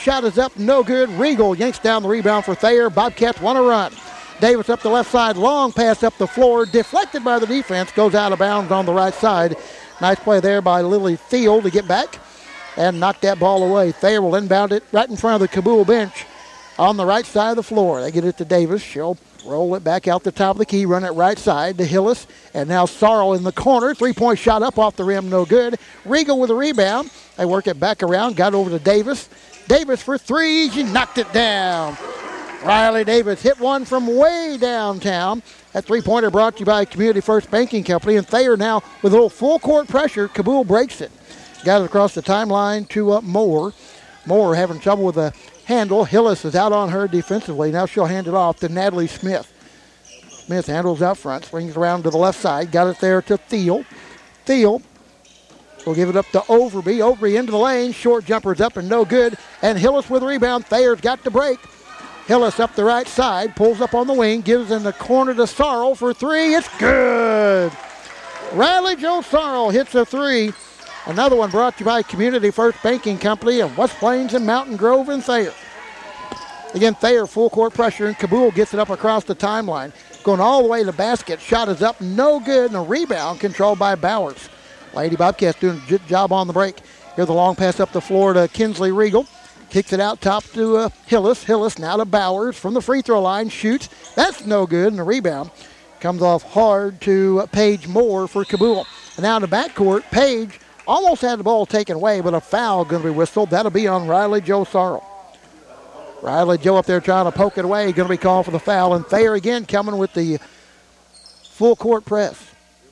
Shot is up, no good. Regal yanks down the rebound for Thayer. Bobcats want to run. Davis up the left side, long pass up the floor, deflected by the defense, goes out of bounds on the right side. Nice play there by Lily Thiel to get back and knock that ball away. Thayer will inbound it right in front of the Cabool bench on the right side of the floor. They get it to Davis. She'll roll it back out the top of the key, run it right side to Hillis. And now Sorrell in the corner. Three-point shot up off the rim, no good. Regal with a rebound. They work it back around, got over to Davis. Davis for three. She knocked it down. Riley Davis hit one from way downtown. That three-pointer brought to you by Community First Banking Company. And Thayer now with a little full-court pressure. Cabool breaks it. Got it across the timeline to Moore. Moore having trouble with the handle. Hillis is out on her defensively. Now she'll hand it off to Natalie Smith. Smith handles out front, swings around to the left side. Got it there to Thiel. Thiel will give it up to Overby. Overby into the lane. Short jumper's up and no good. And Hillis with a rebound. Thayer's got the break. Hillis up the right side. Pulls up on the wing. Gives in the corner to Sorrell for three. It's good. Riley Joe Sorrell hits a three. Another one brought to you by Community First Banking Company of West Plains and Mountain Grove and Thayer. Again, Thayer full court pressure, and Cabool gets it up across the timeline. Going all the way to the basket. Shot is up, no good, and a rebound controlled by Bowers. Lady Bobcats doing a good job on the break. Here's the long pass up the floor to Kinsley Regal. Kicks it out top to Hillis. Hillis now to Bowers from the free throw line. Shoots. That's no good, and the rebound comes off hard to Paige Moore for Cabool. And now in the backcourt, Paige almost had the ball taken away, but a foul going to be whistled. That'll be on Riley Joe Sorrell. Riley Joe up there trying to poke it away. Going to be called for the foul. And Thayer again coming with the full court press.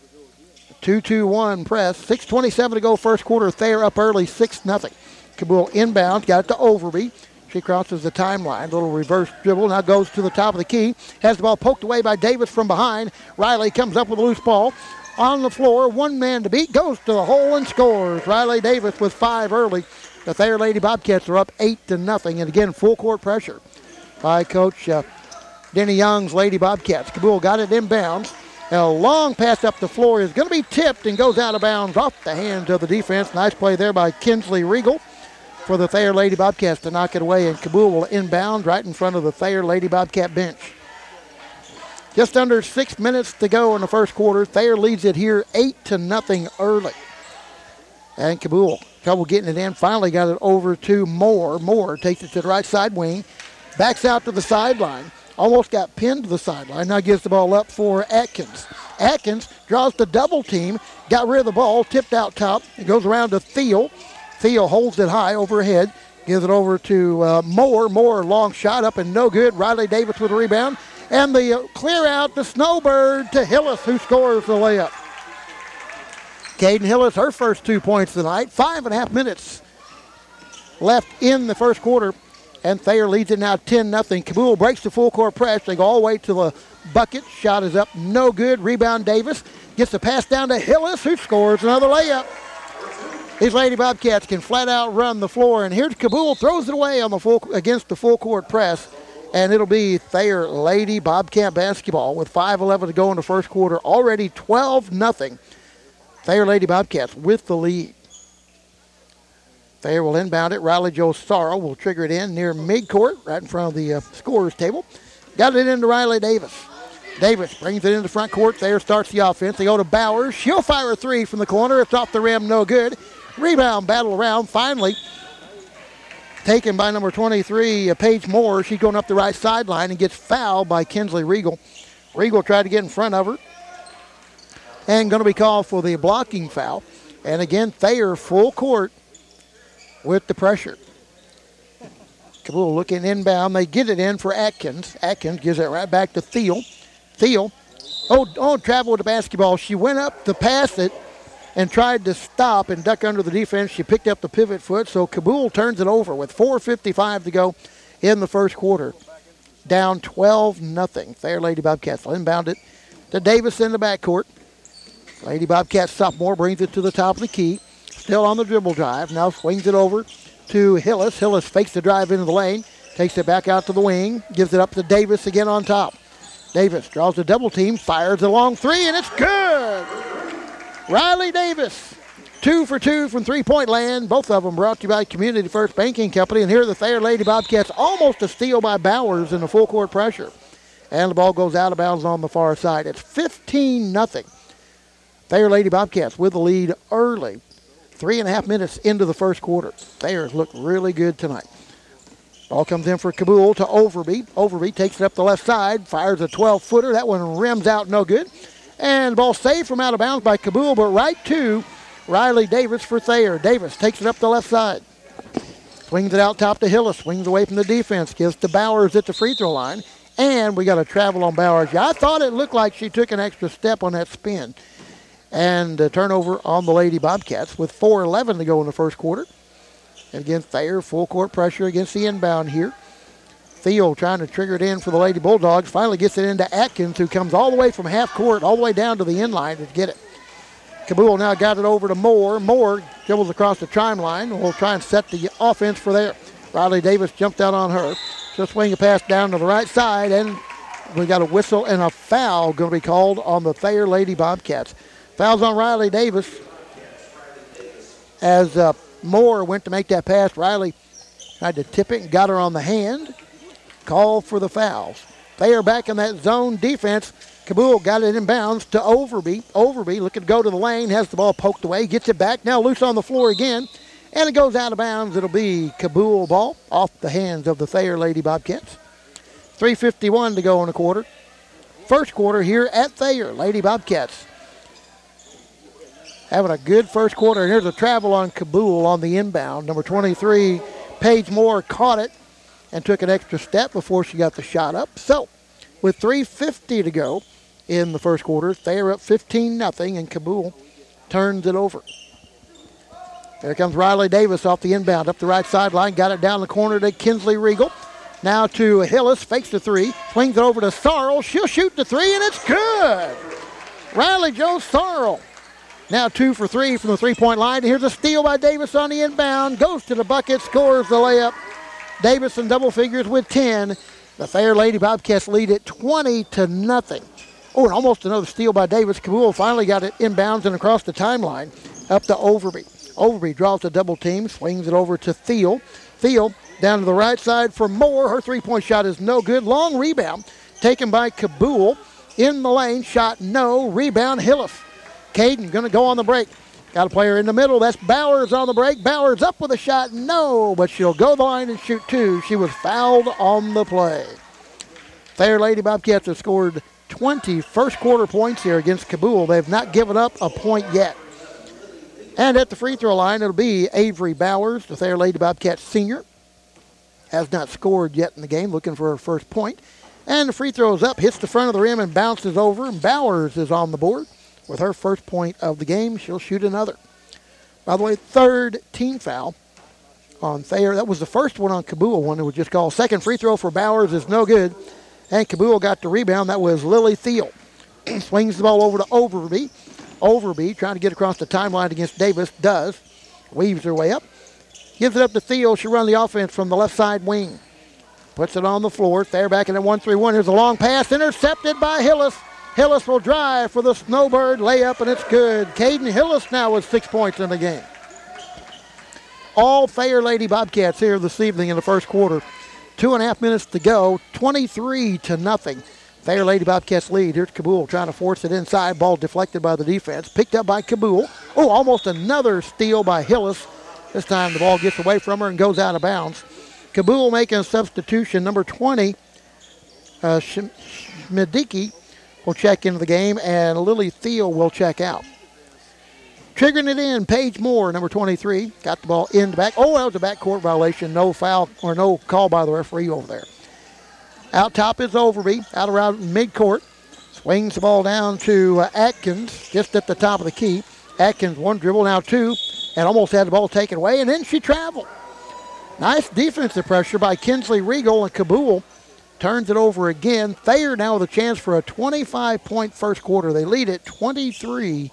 2-2-1 press. 6:27 to go first quarter. Thayer up early, 6-0. Cabool inbound. Got it to Overby. She crosses the timeline. Little reverse dribble. Now goes to the top of the key. Has the ball poked away by Davis from behind. Riley comes up with a loose ball. On the floor, one man to beat, goes to the hole and scores. Riley Davis with 5 early. The Thayer Lady Bobcats are up 8-0. And again, full court pressure by Coach Denny Young's Lady Bobcats. Cabool got it inbounds. A long pass up the floor is going to be tipped and goes out of bounds off the hands of the defense. Nice play there by Kinsley Regal for the Thayer Lady Bobcats to knock it away. And Cabool will inbound right in front of the Thayer Lady Bobcat bench. Just under 6 minutes to go in the first quarter. Thayer leads it here 8-0 early. And Cabool, trouble getting it in. Finally got it over to Moore. Moore takes it to the right side wing. Backs out to the sideline. Almost got pinned to the sideline. Now gives the ball up for Atkins. Atkins draws the double team. Got rid of the ball. Tipped out top. It goes around to Thiel. Thiel holds it high overhead. Gives it over to Moore. Moore, long shot up and no good. Riley Davis with a rebound. And the clear out, the Snowbird to Hillis, who scores the layup. Caden Hillis, her first 2 points tonight. 5.5 minutes left in the first quarter. And Thayer leads it now 10-0. Cabool breaks the full court press. They go all the way to the bucket. Shot is up, no good. Rebound Davis. Gets the pass down to Hillis, who scores another layup. These Lady Bobcats can flat out run the floor. And here's Cabool, throws it away on the against the full court press. And it'll be Thayer Lady Bobcat basketball with 5:11 to go in the first quarter. Already 12-0. Thayer Lady Bobcats with the lead. Thayer will inbound it. Riley Joe Sorrell will trigger it in near midcourt, right in front of the scorer's table. Got it into Riley Davis. Davis brings it into the front court. Thayer starts the offense. They go to Bowers. She'll fire a three from the corner. It's off the rim, no good. Rebound battle around. Finally taken by number 23, Paige Moore. She's going up the right sideline and gets fouled by Kinsley Regal. Regal tried to get in front of her and going to be called for the blocking foul. And again, Thayer full court with the pressure. Cabool looking inbound. They get it in for Atkins. Atkins gives it right back to Thiel. Thiel, travel with the basketball. She went up to pass it and tried to stop and duck under the defense. She picked up the pivot foot, so Cabool turns it over with 4:55 to go in the first quarter. Down 12-0. Thayer Lady Bobcats will inbound it to Davis in the backcourt. Lady Bobcats sophomore brings it to the top of the key. Still on the dribble drive. Now swings it over to Hillis. Hillis fakes the drive into the lane. Takes it back out to the wing. Gives it up to Davis again on top. Davis draws the double team. Fires a long three, and it's good. Riley Davis 2 for 2 from three-point land. Both of them brought to you by Community First Banking Company. And here are the Thayer Lady Bobcats, almost a steal by Bowers in the full court pressure. And the ball goes out of bounds on the far side. It's 15-0. Thayer Lady Bobcats with the lead early. 3.5 minutes into the first quarter. Thayer's look really good tonight. Ball comes in for Kaboul to Overby. Overby takes it up the left side, fires a 12-footer. That one rims out no good. And the ball saved from out of bounds by Kaboul, but right to Riley Davis for Thayer. Davis takes it up the left side. Swings it out top to Hillis. Swings away from the defense. Gives to Bowers at the free throw line. And we got a travel on Bowers. Yeah, I thought it looked like she took an extra step on that spin. And a turnover on the Lady Bobcats with 4:11 to go in the first quarter. And again, Thayer, full court pressure against the inbound here. Theo trying to trigger it in for the Lady Bulldogs. Finally gets it into Atkins, who comes all the way from half court, all the way down to the end line to get it. Kaboul now got it over to Moore. Moore dribbles across the timeline. We'll try and set the offense for there. Riley Davis jumped out on her. She'll swing a pass down to the right side, and we got a whistle and a foul going to be called on the Thayer Lady Bobcats. Fouls on Riley Davis as Moore went to make that pass. Riley tried to tip it and got her on the hand. Call for the fouls. Thayer back in that zone defense. Kaboul got it in bounds to Overby. Overby looking to go to the lane, has the ball poked away, gets it back, now loose on the floor again, and it goes out of bounds. It'll be Kaboul ball off the hands of the Thayer Lady Bobcats. 3:51 to go in the quarter. First quarter here at Thayer. Lady Bobcats having a good first quarter. And here's a travel on Kaboul on the inbound. Number 23, Paige Moore, caught it and took an extra step before she got the shot up. So, with 3:50 to go in the first quarter, Thayer up 15-0, and Kaboul turns it over. There comes Riley Davis off the inbound, up the right sideline, got it down the corner to Kinsley Regal. Now to Hillis, fakes the three, swings it over to Sarl. She'll shoot the three, and it's good. Riley Jo Sarl. Now 2 for 3 from the three-point line. Here's a steal by Davis on the inbound. Goes to the bucket, scores the layup. Davis in double figures with 10. The Thayer Lady Bobcats lead it 20-0. Oh, and almost another steal by Davis. Kaboul finally got it inbounds and across the timeline up to Overby. Overby draws a double team, swings it over to Thiel. Thiel down to the right side for Moore. Her three-point shot is no good. Long rebound taken by Kaboul. In the lane, shot no. Rebound Hillis. Caden going to go on the break. Got a player in the middle. That's Bowers on the break. Bowers up with a shot. No, but she'll go the line and shoot two. She was fouled on the play. Thayer Lady Bobcats have scored 20 first quarter points here against Kaboul. They've not given up a point yet. And at the free throw line, it'll be Avery Bowers, the Thayer Lady Bobcats senior. Has not scored yet in the game, looking for her first point. And the free throw is up, hits the front of the rim and bounces over. And Bowers is on the board. With her first point of the game, she'll shoot another. By the way, third team foul on Thayer. That was the first one on Kaboul, one that was just called. Second free throw for Bowers is no good. And Kaboul got the rebound. That was Lily Thiel. Swings the ball over to Overby. Overby trying to get across the timeline against Davis. Does. Weaves her way up. Gives it up to Thiel. She'll run the offense from the left side wing. Puts it on the floor. Thayer back in at 1-3-1. Here's a long pass. Intercepted by Hillis. Hillis will drive for the Snowbird layup, and it's good. Caden Hillis now with 6 points in the game. All Thayer Lady Bobcats here this evening in the first quarter. 2.5 minutes to go, 23-0. Thayer Lady Bobcats lead. Here's Kaboul trying to force it inside. Ball deflected by the defense. Picked up by Kaboul. Oh, almost another steal by Hillis. This time the ball gets away from her and goes out of bounds. Kaboul making a substitution. Number 20, Schmidicki, will check into the game, and Lily Thiel will check out. Triggering it in, Paige Moore, number 23, got the ball in the back. Oh, that was a backcourt violation. No foul or no call by the referee over there. Out top is Overby, out around midcourt. Swings the ball down to Atkins, just at the top of the key. Atkins, one dribble, now two, and almost had the ball taken away, and then she traveled. Nice defensive pressure by Kinsley Regal, and Kaboul turns it over again. Thayer now with a chance for a 25-point first quarter. They lead it 23-0.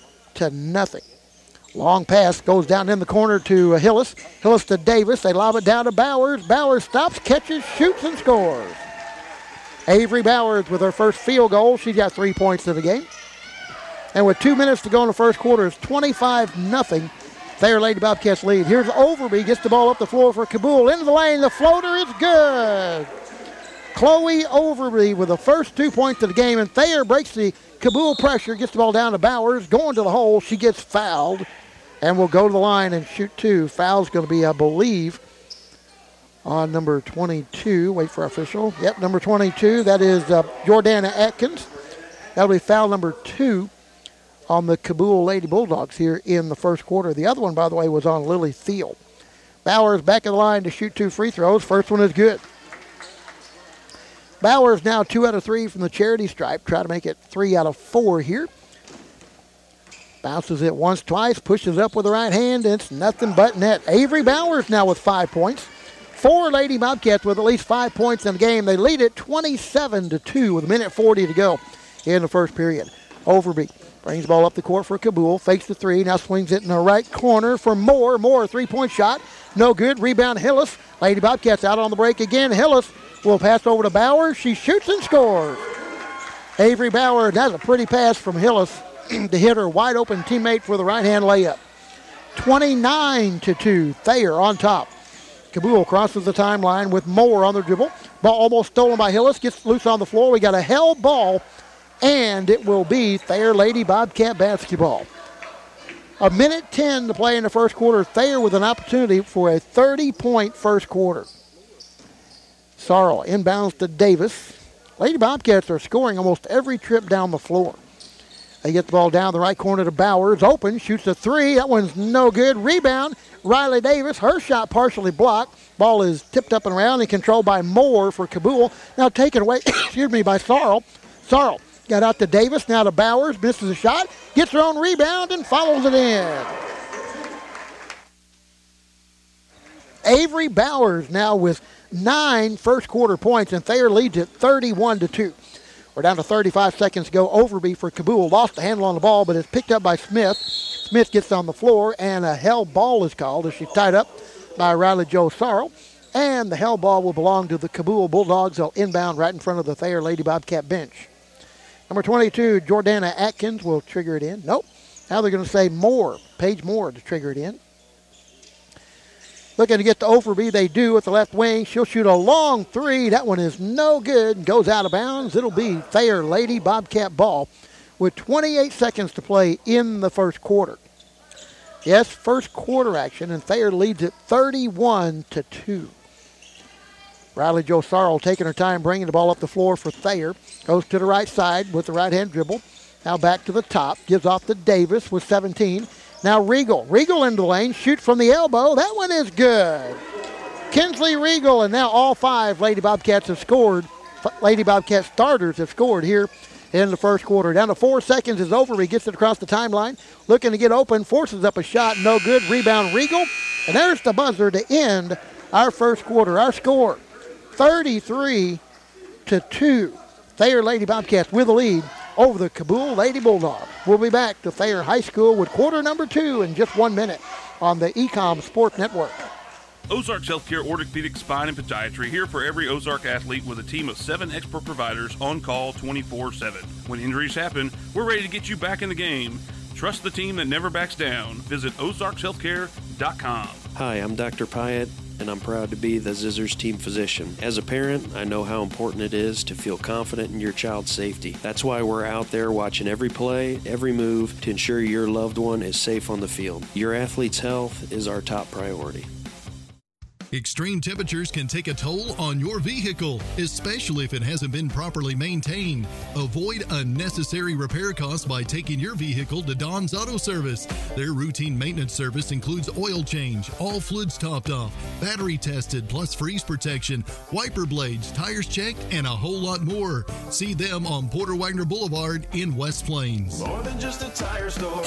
Long pass goes down in the corner to Hillis. Hillis to Davis. They lob it down to Bowers. Bowers stops, catches, shoots, and scores. Avery Bowers with her first field goal. She's got 3 points in the game. And with 2 minutes to go in the first quarter, it's 25-0. Thayer Lady Bobcats lead. Here's Overby, gets the ball up the floor for Cabool. Into the lane, the floater is good. Chloe Overby with the first 2 points of the game, and Thayer breaks the Cabool pressure, gets the ball down to Bowers, going to the hole. She gets fouled and will go to the line and shoot 2. Foul's going to be, I believe, on number 22. Wait for our official. Yep, number 22. That is Jordana Atkins. That'll be foul number 2 on the Cabool Lady Bulldogs here in the first quarter. The other one, by the way, was on Lily Thiel. Bowers back of the line to shoot 2 free throws. First one is good. Bowers now 2 out of 3 from the charity stripe. Try to make it 3 out of 4 here. Bounces it once, twice, pushes up with the right hand. It's nothing but net. Avery Bowers now with 5 points. 4 Lady Bobcats with at least 5 points in the game. They lead it 27-2 with 1:40 to go in the first period. Overby brings the ball up the court for Cabool. Fakes the 3. Now swings it in the right corner for Moore. Moore, 3-point shot. No good. Rebound Hillis. Lady Bobcats out on the break again. Hillis will pass over to Bowers. She shoots and scores. Avery Bowers, that's a pretty pass from Hillis to hit her wide open teammate for the right-hand layup. 29-2. Thayer on top. Cabool crosses the timeline with Moore on the dribble. Ball almost stolen by Hillis. Gets loose on the floor. We got a held ball, and it will be Thayer Lady Bobcat basketball. 1:10 to play in the first quarter. Thayer with an opportunity for a 30-point first quarter. Sorrell inbounds to Davis. Lady Bobcats are scoring almost every trip down the floor. They get the ball down the right corner to Bowers. Open, shoots a 3. That one's no good. Rebound, Riley Davis. Her shot partially blocked. Ball is tipped up and around and controlled by Moore for Cabool. Now taken away, by Sorrell. Sorrell got out to Davis, now to Bowers. Misses a shot, gets her own rebound, and follows it in. Avery Bowers now with 9 first quarter points, and Thayer leads it 31-2. We're down to 35 seconds to go. Overby for Cabool. Lost the handle on the ball, but it's picked up by Smith. Smith gets on the floor, and a held ball is called as she's tied up by Riley Jo Sorrell. And the held ball will belong to the Cabool Bulldogs. They'll inbound right in front of the Thayer Lady Bobcat bench. Number 22, Jordana Atkins will trigger it in. Nope. Now they're going to say Moore, Paige Moore to trigger it in. Looking to get to Overby, they do with the left wing. She'll shoot a long 3. That one is no good. Goes out of bounds. It'll be Thayer Lady Bobcat ball with 28 seconds to play in the first quarter. Yes, first quarter action, and Thayer leads it 31-2. Riley Jo Sorrell taking her time, bringing the ball up the floor for Thayer. Goes to the right side with the right-hand dribble. Now back to the top. Gives off to Davis with 17. Now Regal. Regal into the lane. Shoots from the elbow. That one is good. Kinsley Regal, and now all 5 Lady Bobcats have scored. Lady Bobcat starters have scored here in the first quarter. Down to 4 seconds is over. He gets it across the timeline. Looking to get open. Forces up a shot. No good. Rebound Regal. And there's the buzzer to end our first quarter. Our score, 33-2. Thayer Lady Bobcats with the lead over the Cabool Lady Bulldogs. We'll be back to Thayer High School with quarter number 2 in just 1 minute on the Ecom Sports Network. Ozarks Healthcare Orthopedic Spine and Podiatry, here for every Ozark athlete with a team of 7 expert providers on call 24/7. When injuries happen, we're ready to get you back in the game. Trust the team that never backs down. Visit ozarkshealthcare.com. Hi, I'm Dr. Pyatt, and I'm proud to be the Zizzers team physician. As a parent, I know how important it is to feel confident in your child's safety. That's why we're out there watching every play, every move to ensure your loved one is safe on the field. Your athlete's health is our top priority. Extreme temperatures can take a toll on your vehicle, especially if it hasn't been properly maintained. Avoid unnecessary repair costs by taking your vehicle to Don's Auto Service. Their routine maintenance service includes oil change, all fluids topped off, battery tested, plus freeze protection, wiper blades, tires checked, and a whole lot more. See them on Porter Wagner Boulevard in West Plains. More than just a tire store.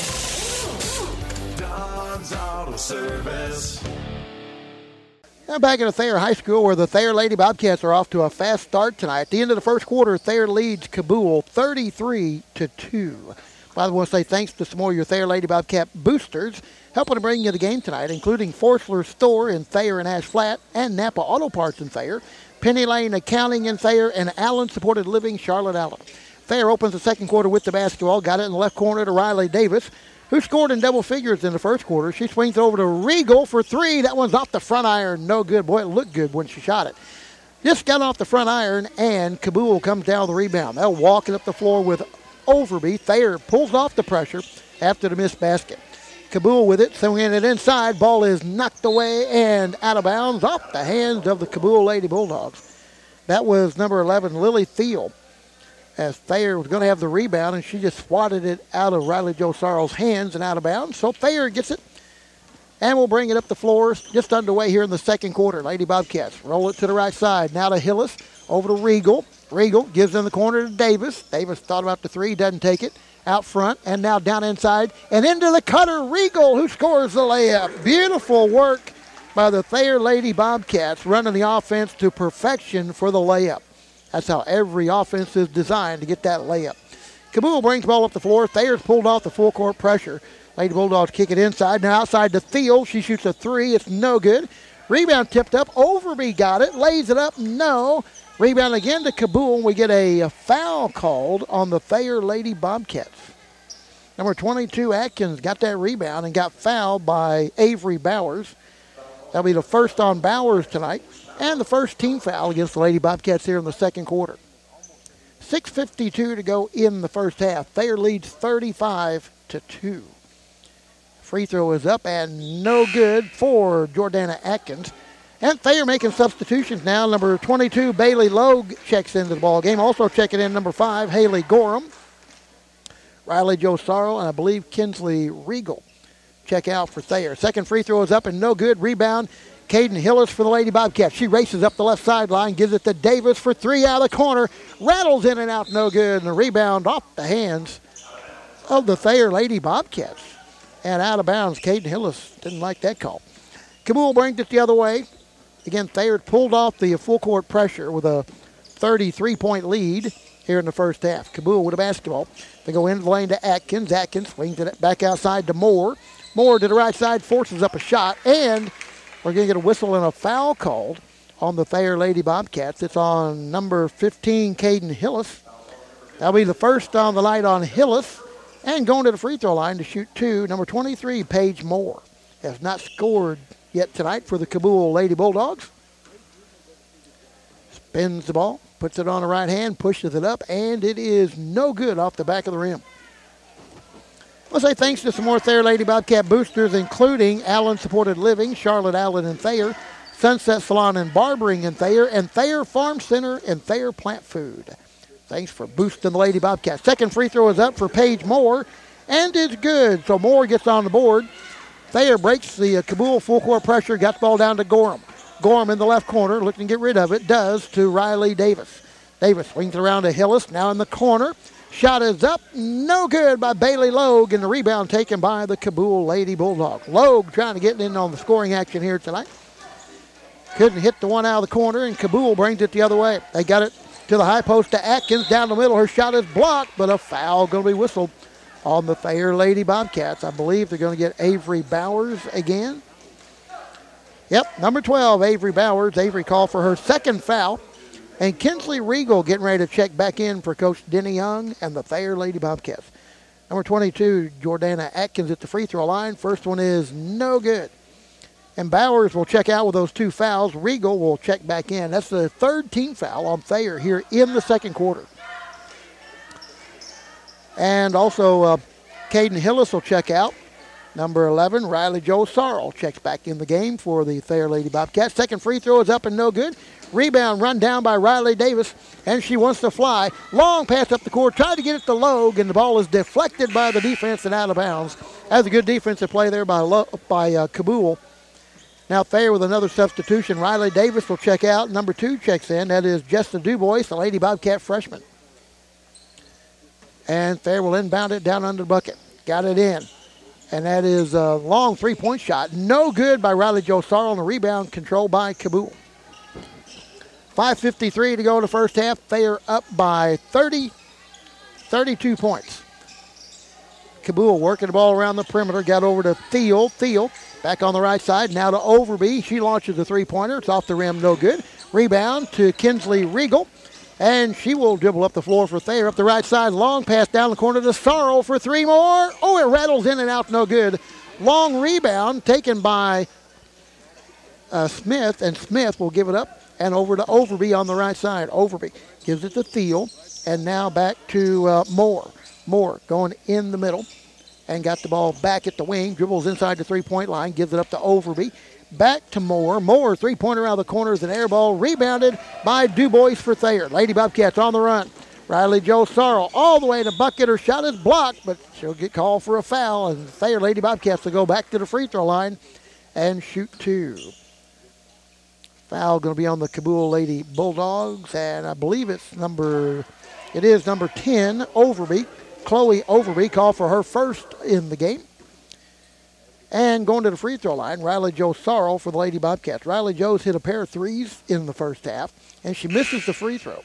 Don's Auto Service. Now back at Thayer High School, where the Thayer Lady Bobcats are off to a fast start tonight. At the end of the first quarter, Thayer leads Cabool 33-2. By the way, I want to say thanks to some more of your Thayer Lady Bobcat boosters helping to bring you the game tonight, including Forsler Store in Thayer and Ash Flat, and Napa Auto Parts in Thayer, Penny Lane Accounting in Thayer, and Allen Supported Living Charlotte Allen. Thayer opens the second quarter with the basketball. Got it in the left corner to Riley Davis, who scored in double figures in the first quarter. She swings it over to Regal for three. That one's off the front iron. No good. Boy, it looked good when she shot it. Just got off the front iron, and Kaboul comes down the rebound. They'll walk it up the floor with Overby. Thayer pulls off the pressure after the missed basket. Kaboul with it, swinging it inside. Ball is knocked away and out of bounds off the hands of the Kaboul Lady Bulldogs. That was number 11, Lily Thiel, as Thayer was going to have the rebound, and she just swatted it out of Riley Jo Sarl's hands and out of bounds. So Thayer gets it, and we'll bring it up the floor. Just underway here in the second quarter. Lady Bobcats roll it to the right side. Now to Hillis, over to Regal. Regal gives in the corner to Davis. Davis thought about the three, doesn't take it. Out front, and now down inside, and into the cutter, Regal, who scores the layup. Beautiful work by the Thayer Lady Bobcats, running the offense to perfection for the layup. That's how every offense is designed, to get that layup. Kaboul brings the ball up the floor. Thayer's pulled off the full court pressure. Lady Bulldogs kick it inside. Now outside to Thiel. She shoots a three. It's no good. Rebound tipped up. Overby got it. Lays it up. No. Rebound again to Kaboul. We get a foul called on the Thayer Lady Bobcats. Number 22, Atkins, got that rebound and got fouled by Avery Bowers. That'll be the first on Bowers tonight, and the first team foul against the Lady Bobcats here in the second quarter. 6:52 to go in the first half. Thayer leads 35-2. Free throw is up and no good for Jordana Atkins. And Thayer making substitutions now. Number 22, Bailey Logue, checks into the ball game. Also checking in number 5, Haley Gorham. Riley Jo Sarl, and I believe Kinsley Regal check out for Thayer. Second free throw is up and no good. Rebound, Caden Hillis for the Lady Bobcats. She races up the left sideline, gives it to Davis for three out of the corner. Rattles in and out, no good. And the rebound off the hands of the Thayer Lady Bobcats. And out of bounds, Caden Hillis didn't like that call. Kaboul brings it the other way. Again, Thayer pulled off the full court pressure with a 33-point lead here in the first half. Kaboul with a basketball. They go into the lane to Atkins. Atkins swings it back outside to Moore. Moore to the right side, forces up a shot, and we're going to get a whistle and a foul called on the Thayer Lady Bobcats. It's on number 15, Caden Hillis. That'll be the first on the night on Hillis. And going to the free throw line to shoot two, number 23, Paige Moore. Has not scored yet tonight for the Kaboul Lady Bulldogs. Spins the ball, puts it on the right hand, pushes it up, and it is no good off the back of the rim. We'll say thanks to some more Thayer Lady Bobcat boosters, including Allen Supported Living, Charlotte Allen and Thayer, Sunset Salon and Barbering in Thayer, and Thayer Farm Center and Thayer Plant Food. Thanks for boosting the Lady Bobcats. Second free throw is up for Paige Moore, and it's good. So Moore gets on the board. Thayer breaks the Kaboul full court pressure, got the ball down to Gorham. Gorham in the left corner, looking to get rid of it, does to Riley Davis. Davis swings around to Hillis, now in the corner. Shot is up, no good by Bailey Logue, and the rebound taken by the Kaboul Lady Bulldogs. Logue trying to get in on the scoring action here tonight. Couldn't hit the one out of the corner, and Kaboul brings it the other way. They got it to the high post to Atkins down the middle. Her shot is blocked, but a foul going to be whistled on the Thayer Lady Bobcats. I believe they're going to get Avery Bowers again. Yep, number 12, Avery Bowers. Avery called for her second foul. And Kinsley Regal getting ready to check back in for Coach Denny Young and the Thayer Lady Bobcats. Number 22, Jordana Atkins at the free throw line. First one is no good. And Bowers will check out with those two fouls. Regal will check back in. That's the third team foul on Thayer here in the second quarter. And also Caden Hillis will check out. Number 11, Riley Jo Sarl checks back in the game for the Thayer Lady Bobcats. Second free throw is up and no good. Rebound run down by Riley Davis, and she wants to fly. Long pass up the court, tried to get it to Logue, and the ball is deflected by the defense and out of bounds. That's a good defensive play there by Kaboul. Now Thayer with another substitution. Riley Davis will check out. Number 2 checks in. That is Justin Dubois, the Lady Bobcat freshman. And Thayer will inbound it down under the bucket. Got it in. And that is a long three-point shot. No good by Riley Jo Sarl, and the rebound controlled by Kaboul. 5:53 to go in the first half. Thayer up by 32 points. Kaboul working the ball around the perimeter. Got over to Thiel. Thiel back on the right side. Now to Overby. She launches a three-pointer. It's off the rim, no good. Rebound to Kinsley Regal. And she will dribble up the floor for Thayer. Up the right side, long pass down the corner to Sorrell for 3 more. Oh, it rattles in and out, no good. Long rebound taken by Smith, and Smith will give it up and over to Overby on the right side. Overby gives it to Thiel, and now back to Moore. Moore going in the middle and got the ball back at the wing. Dribbles inside the three-point line, gives it up to Overby. Back to Moore. Moore, three-pointer out of the corner is an air ball. Rebounded by DuBois for Thayer. Lady Bobcats on the run. Riley Jo Sorrell all the way to bucket. Her shot is blocked, but she'll get called for a foul. And Thayer Lady Bobcats will go back to the free throw line and shoot 2. Foul going to be on the Cabool Lady Bulldogs, and I believe it is number 10, Overby. Chloe Overby called for her first in the game. And going to the free throw line, Riley Jo Sorrell for the Lady Bobcats. Riley Jo's hit a pair of threes in the first half, and she misses the free throw.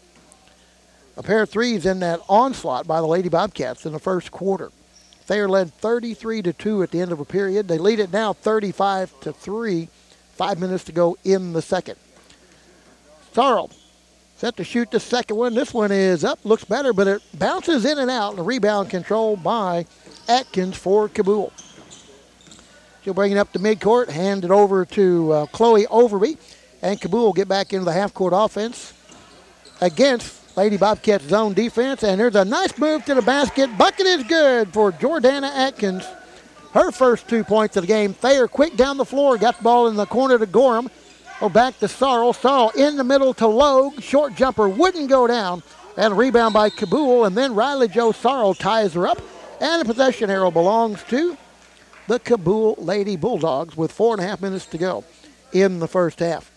A pair of threes in that onslaught by the Lady Bobcats in the first quarter. Thayer led 33-2 at the end of a period. They lead it now 35-3, 5 minutes to go in the second. Sorrell set to shoot the second one. This one is up, looks better, but it bounces in and out. The rebound controlled by Atkins for Cabool. She'll bring it up to midcourt, hand it over to Chloe Overby, and Cabool will get back into the half-court offense against Lady Bobcats' zone defense. And there's a nice move to the basket. Bucket is good for Jordana Atkins. Her first 2 points of the game. Thayer quick down the floor, got the ball in the corner to Gorham. Oh, back to Sorrell. Sorrell in the middle to Logue. Short jumper wouldn't go down. And a rebound by Cabool. And then Riley Jo Sorrell ties her up. And the possession arrow belongs to the Cabool Lady Bulldogs with 4.5 minutes to go in the first half.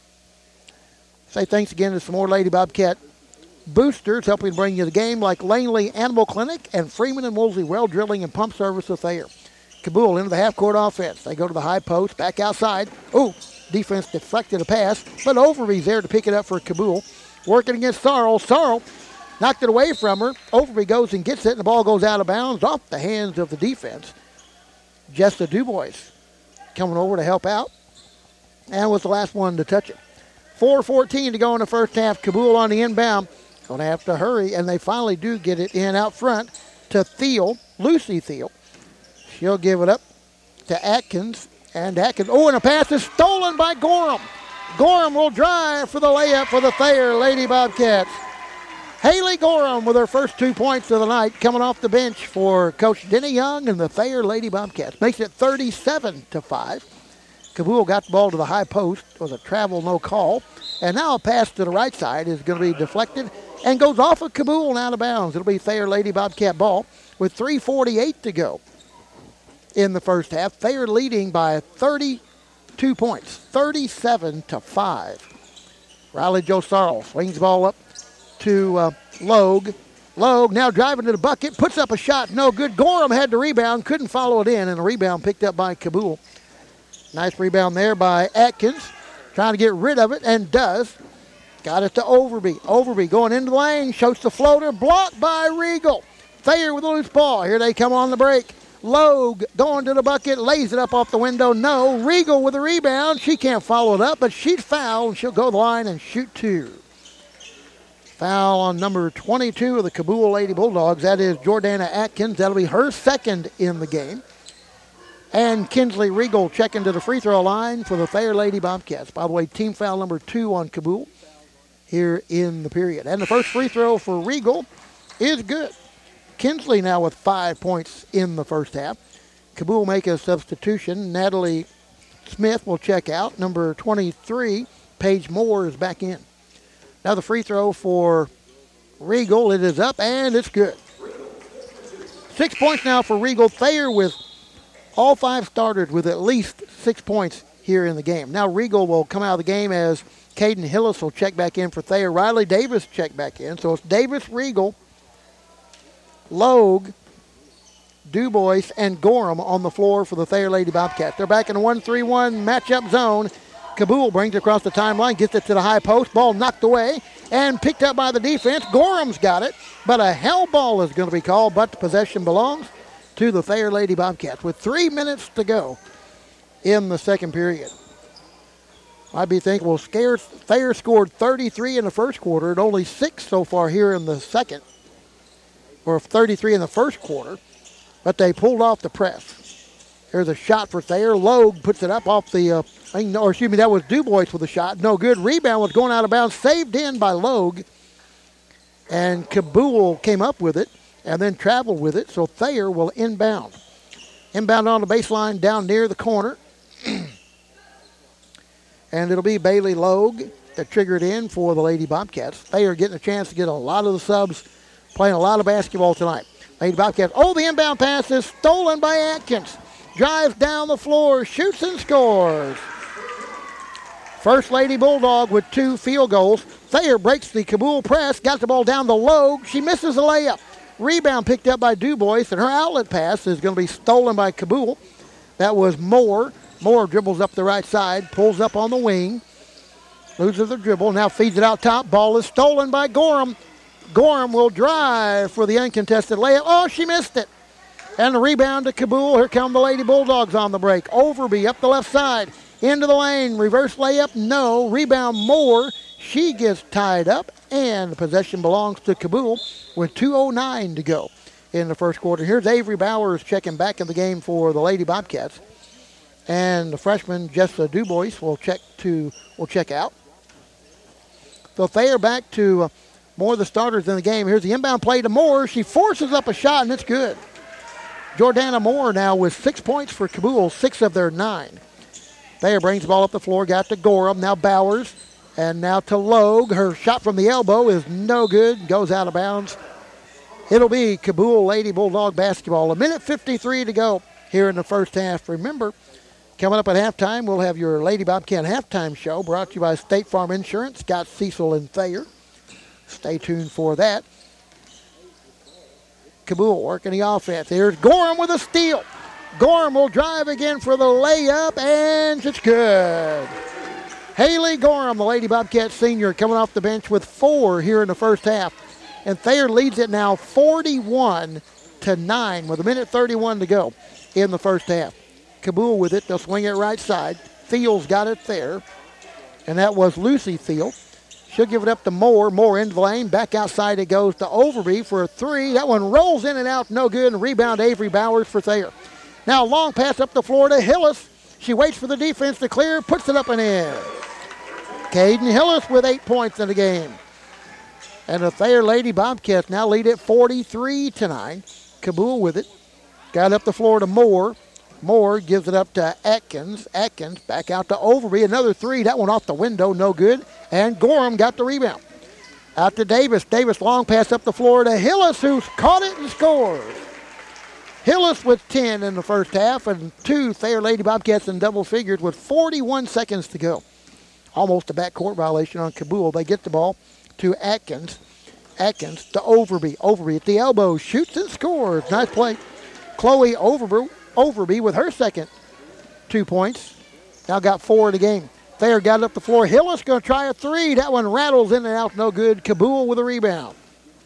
Say thanks again to some more Lady Bobcat boosters helping bring you the game, like Langley Animal Clinic and Freeman and Woolsey Well Drilling and Pump Service of Thayer. Cabool into the half-court offense. They go to the high post, back outside. Ooh, defense deflected a pass, but Overby's there to pick it up for Cabool. Working against Sorrell. Sorrell knocked it away from her. Overby goes and gets it, and the ball goes out of bounds off the hands of the defense. Jessa DuBois coming over to help out and was the last one to touch it. 4:14 to go in the first half. Cabool on the inbound. Going to have to hurry, and they finally do get it in out front to Thiel, Lucy Thiel. She'll give it up to Atkins, and Atkins, and a pass is stolen by Gorham. Gorham will drive for the layup for the Thayer Lady Bobcats. Haley Gorham with her first 2 points of the night, coming off the bench for Coach Denny Young and the Thayer Lady Bobcats. Makes it 37-5. Cabool got the ball to the high post. It was a travel, no call. And now a pass to the right side is going to be deflected and goes off of Cabool and out of bounds. It'll be Thayer Lady Bobcat ball with 3:48 to go in the first half. Thayer leading by 32 points, 37-5. Riley Jo Sorrell swings the ball up to Logue. Logue now driving to the bucket, puts up a shot, no good. Gorham had the rebound, couldn't follow it in, and a rebound picked up by Cabool. Nice rebound there by Atkins, trying to get rid of it, and does. Got it to Overby. Overby going into the lane, shoots the floater, blocked by Regal. Thayer with a loose ball. Here they come on the break. Logue going to the bucket, lays it up off the window. No. Regal with a rebound. She can't follow it up, but she's fouled. She'll go to the line and shoot 2. Foul on number 22 of the Cabool Lady Bulldogs. That is Jordana Atkins. That'll be her second in the game. And Kinsley Regal checking to the free throw line for the Thayer Lady Bobcats. By the way, team foul number 2 on Cabool here in the period. And the first free throw for Regal is good. Kinsley now with 5 points in the first half. Cabool make a substitution. Natalie Smith will check out. Number 23, Paige Moore, is back in. Now the free throw for Regal. It is up, and it's good. 6 points now for Regal. Thayer with all 5 starters with at least 6 points here in the game. Now Regal will come out of the game as Caden Hillis will check back in for Thayer. Riley Davis check back in. So it's Davis, Regal, Logue, DuBois, and Gorham on the floor for the Thayer Lady Bobcats. They're back in a 1-3-1 matchup zone. Cabool brings it across the timeline, gets it to the high post. Ball knocked away and picked up by the defense. Gorham's got it, but a hell ball is going to be called, but the possession belongs to the Thayer Lady Bobcats with 3 minutes to go in the second period. Might be thinking, well, Thayer scored 33 in the first quarter and only 6 so far here in the second, or 33 in the first quarter, but they pulled off the press. There's a shot for Thayer. Logue puts it up off the, that was DuBois with a shot. No good. Rebound was going out of bounds, saved in by Logue, and Kaboul came up with it and then traveled with it, so Thayer will inbound. Inbound on the baseline down near the corner. And it'll be Bailey Logue that triggered in for the Lady Bobcats. They are getting a chance to get a lot of the subs playing a lot of basketball tonight. Lady Bobcats. Oh, the inbound pass is stolen by Atkins. Drives down the floor, shoots and scores. First Lady Bulldog with 2 field goals. Thayer breaks the Kaboul press, got the ball down to Logue. She misses the layup. Rebound picked up by DuBois, and her outlet pass is going to be stolen by Kaboul. That was Moore. Moore dribbles up the right side, pulls up on the wing, loses the dribble, now feeds it out top. Ball is stolen by Gorham. Gorham will drive for the uncontested layup. Oh, she missed it. And the rebound to Kaboul. Here come the Lady Bulldogs on the break. Overby up the left side, into the lane. Reverse layup, no. Rebound Moore. She gets tied up, and the possession belongs to Kaboul with 2:09 to go in the first quarter. Here's Avery Bowers checking back in the game for the Lady Bobcats. And the freshman, Jessica DuBois, will check out. So Thayer back to more of the starters in the game. Here's the inbound play to Moore. She forces up a shot, and it's good. Jordana Moore now with 6 points for Kaboul, 6 of their 9. Thayer brings the ball up the floor, got to Gorham, now Bowers, and now to Logue. Her shot from the elbow is no good, goes out of bounds. It'll be Kaboul Lady Bulldog basketball. 1:53 to go here in the first half. Remember, coming up at halftime, we'll have your Lady Bobcat halftime show brought to you by State Farm Insurance, Scott Cecil and Thayer. Stay tuned for that. Kaboul working the offense. Here's Gorham with a steal. Gorham will drive again for the layup, and it's good. Haley Gorham, the Lady Bobcat senior, coming off the bench with 4 here in the first half. And Thayer leads it now 41-9 with 1:31 to go in the first half. Kaboul with it. They'll swing it right side. Thiel's got it there. And that was Lucy Thiel. She'll give it up to Moore. Moore into the lane. Back outside it goes to Overby for a 3. That one rolls in and out. No good. And rebound Avery Bowers for Thayer. Now long pass up the floor to Hillis. She waits for the defense to clear. Puts it up and in. Caden Hillis with 8 points in the game. And the Thayer Lady Bobcats now lead it 43-9. Kaboul with it. Got up the floor to Moore. Moore gives it up to Atkins. Atkins back out to Overby. Another 3. That one off the window. No good. And Gorham got the rebound. Out to Davis. Davis long pass up the floor to Hillis, who's caught it and scores. Hillis with 10 in the first half, and 2 Thayer Lady Bobcats in double figures with 41 seconds to go. Almost a backcourt violation on Kaboul. They get the ball to Atkins. Atkins to Overby. Overby at the elbow. Shoots and scores. Nice play. Chloe Overby with her second 2 points. Now got 4 in the game. Thayer got it up the floor. Hillis going to try a 3. That one rattles in and out. No good. Kaboul with a rebound.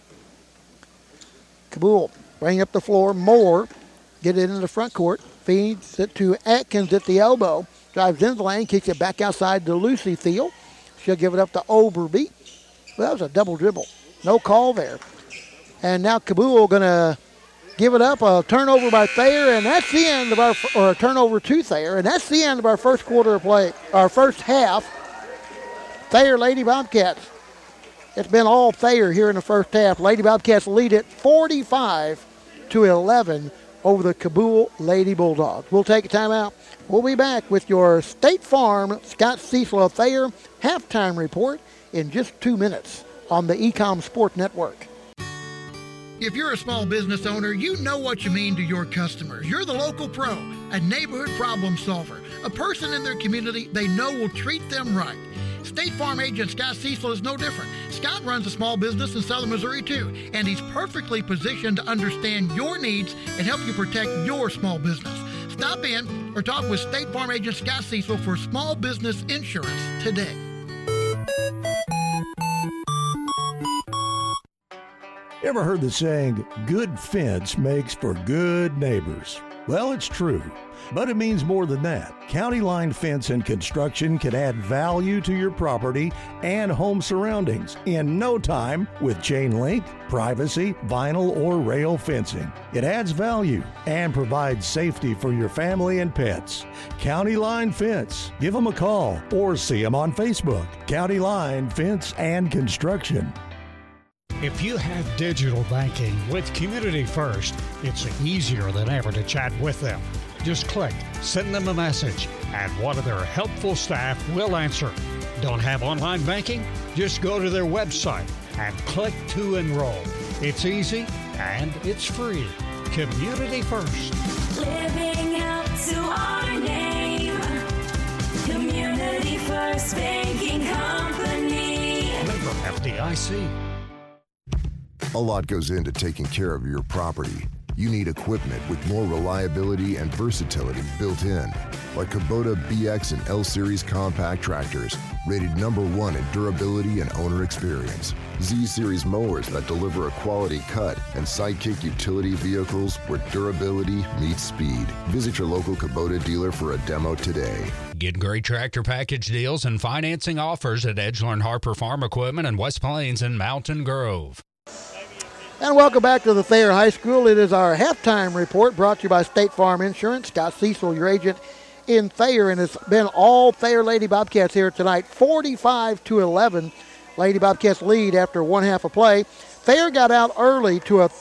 Kaboul bring up the floor. Moore get it into the front court. Feeds it to Atkins at the elbow. Drives into the lane. Kicks it back outside to Lucy Thiel. She'll give it up to Overby. Well, that was a double dribble. No call there. And now Kaboul going to give it up, a turnover by Thayer, and that's the end of or a turnover to Thayer, and that's the end of our first quarter of play, our first half. Thayer Lady Bobcats. It's been all Thayer here in the first half. Lady Bobcats lead it 45-11 over the Kaboul Lady Bulldogs. We'll take a timeout. We'll be back with your State Farm Scott Cecil of Thayer halftime report in just 2 minutes on the Ecom Sport Network. If you're a small business owner, you know what you mean to your customers. You're the local pro, a neighborhood problem solver, a person in their community they know will treat them right. State Farm agent Scott Cecil is no different. Scott runs a small business in southern Missouri too, and he's perfectly positioned to understand your needs and help you protect your small business. Stop in or talk with State Farm agent Scott Cecil for small business insurance today. Ever heard the saying, good fence makes for good neighbors? Well, it's true, but it means more than that. County Line Fence and Construction can add value to your property and home surroundings in no time with chain link, privacy, vinyl, or rail fencing. It adds value and provides safety for your family and pets. County Line Fence. Give them a call or see them on Facebook. County Line Fence and Construction. If you have digital banking with Community First, it's easier than ever to chat with them. Just click, send them a message, and one of their helpful staff will answer. Don't have online banking? Just go to their website and click to enroll. It's easy and it's free. Community First. Living up to our name. Community First Banking Company. Member FDIC. A lot goes into taking care of your property. You need equipment with more reliability and versatility built in, like Kubota BX and L Series compact tractors, rated #1 in durability and owner experience. Z Series mowers that deliver a quality cut, and Sidekick utility vehicles where durability meets speed. Visit your local Kubota dealer for a demo today. Get great tractor package deals and financing offers at Edgeler and Harper Farm Equipment in West Plains and Mountain Grove. And welcome back to the Thayer High School. It is our halftime report brought to you by State Farm Insurance. Scott Cecil, your agent in Thayer, and it's been all Thayer Lady Bobcats here tonight. 45-11, Lady Bobcats lead after one half of play. Thayer got out early to a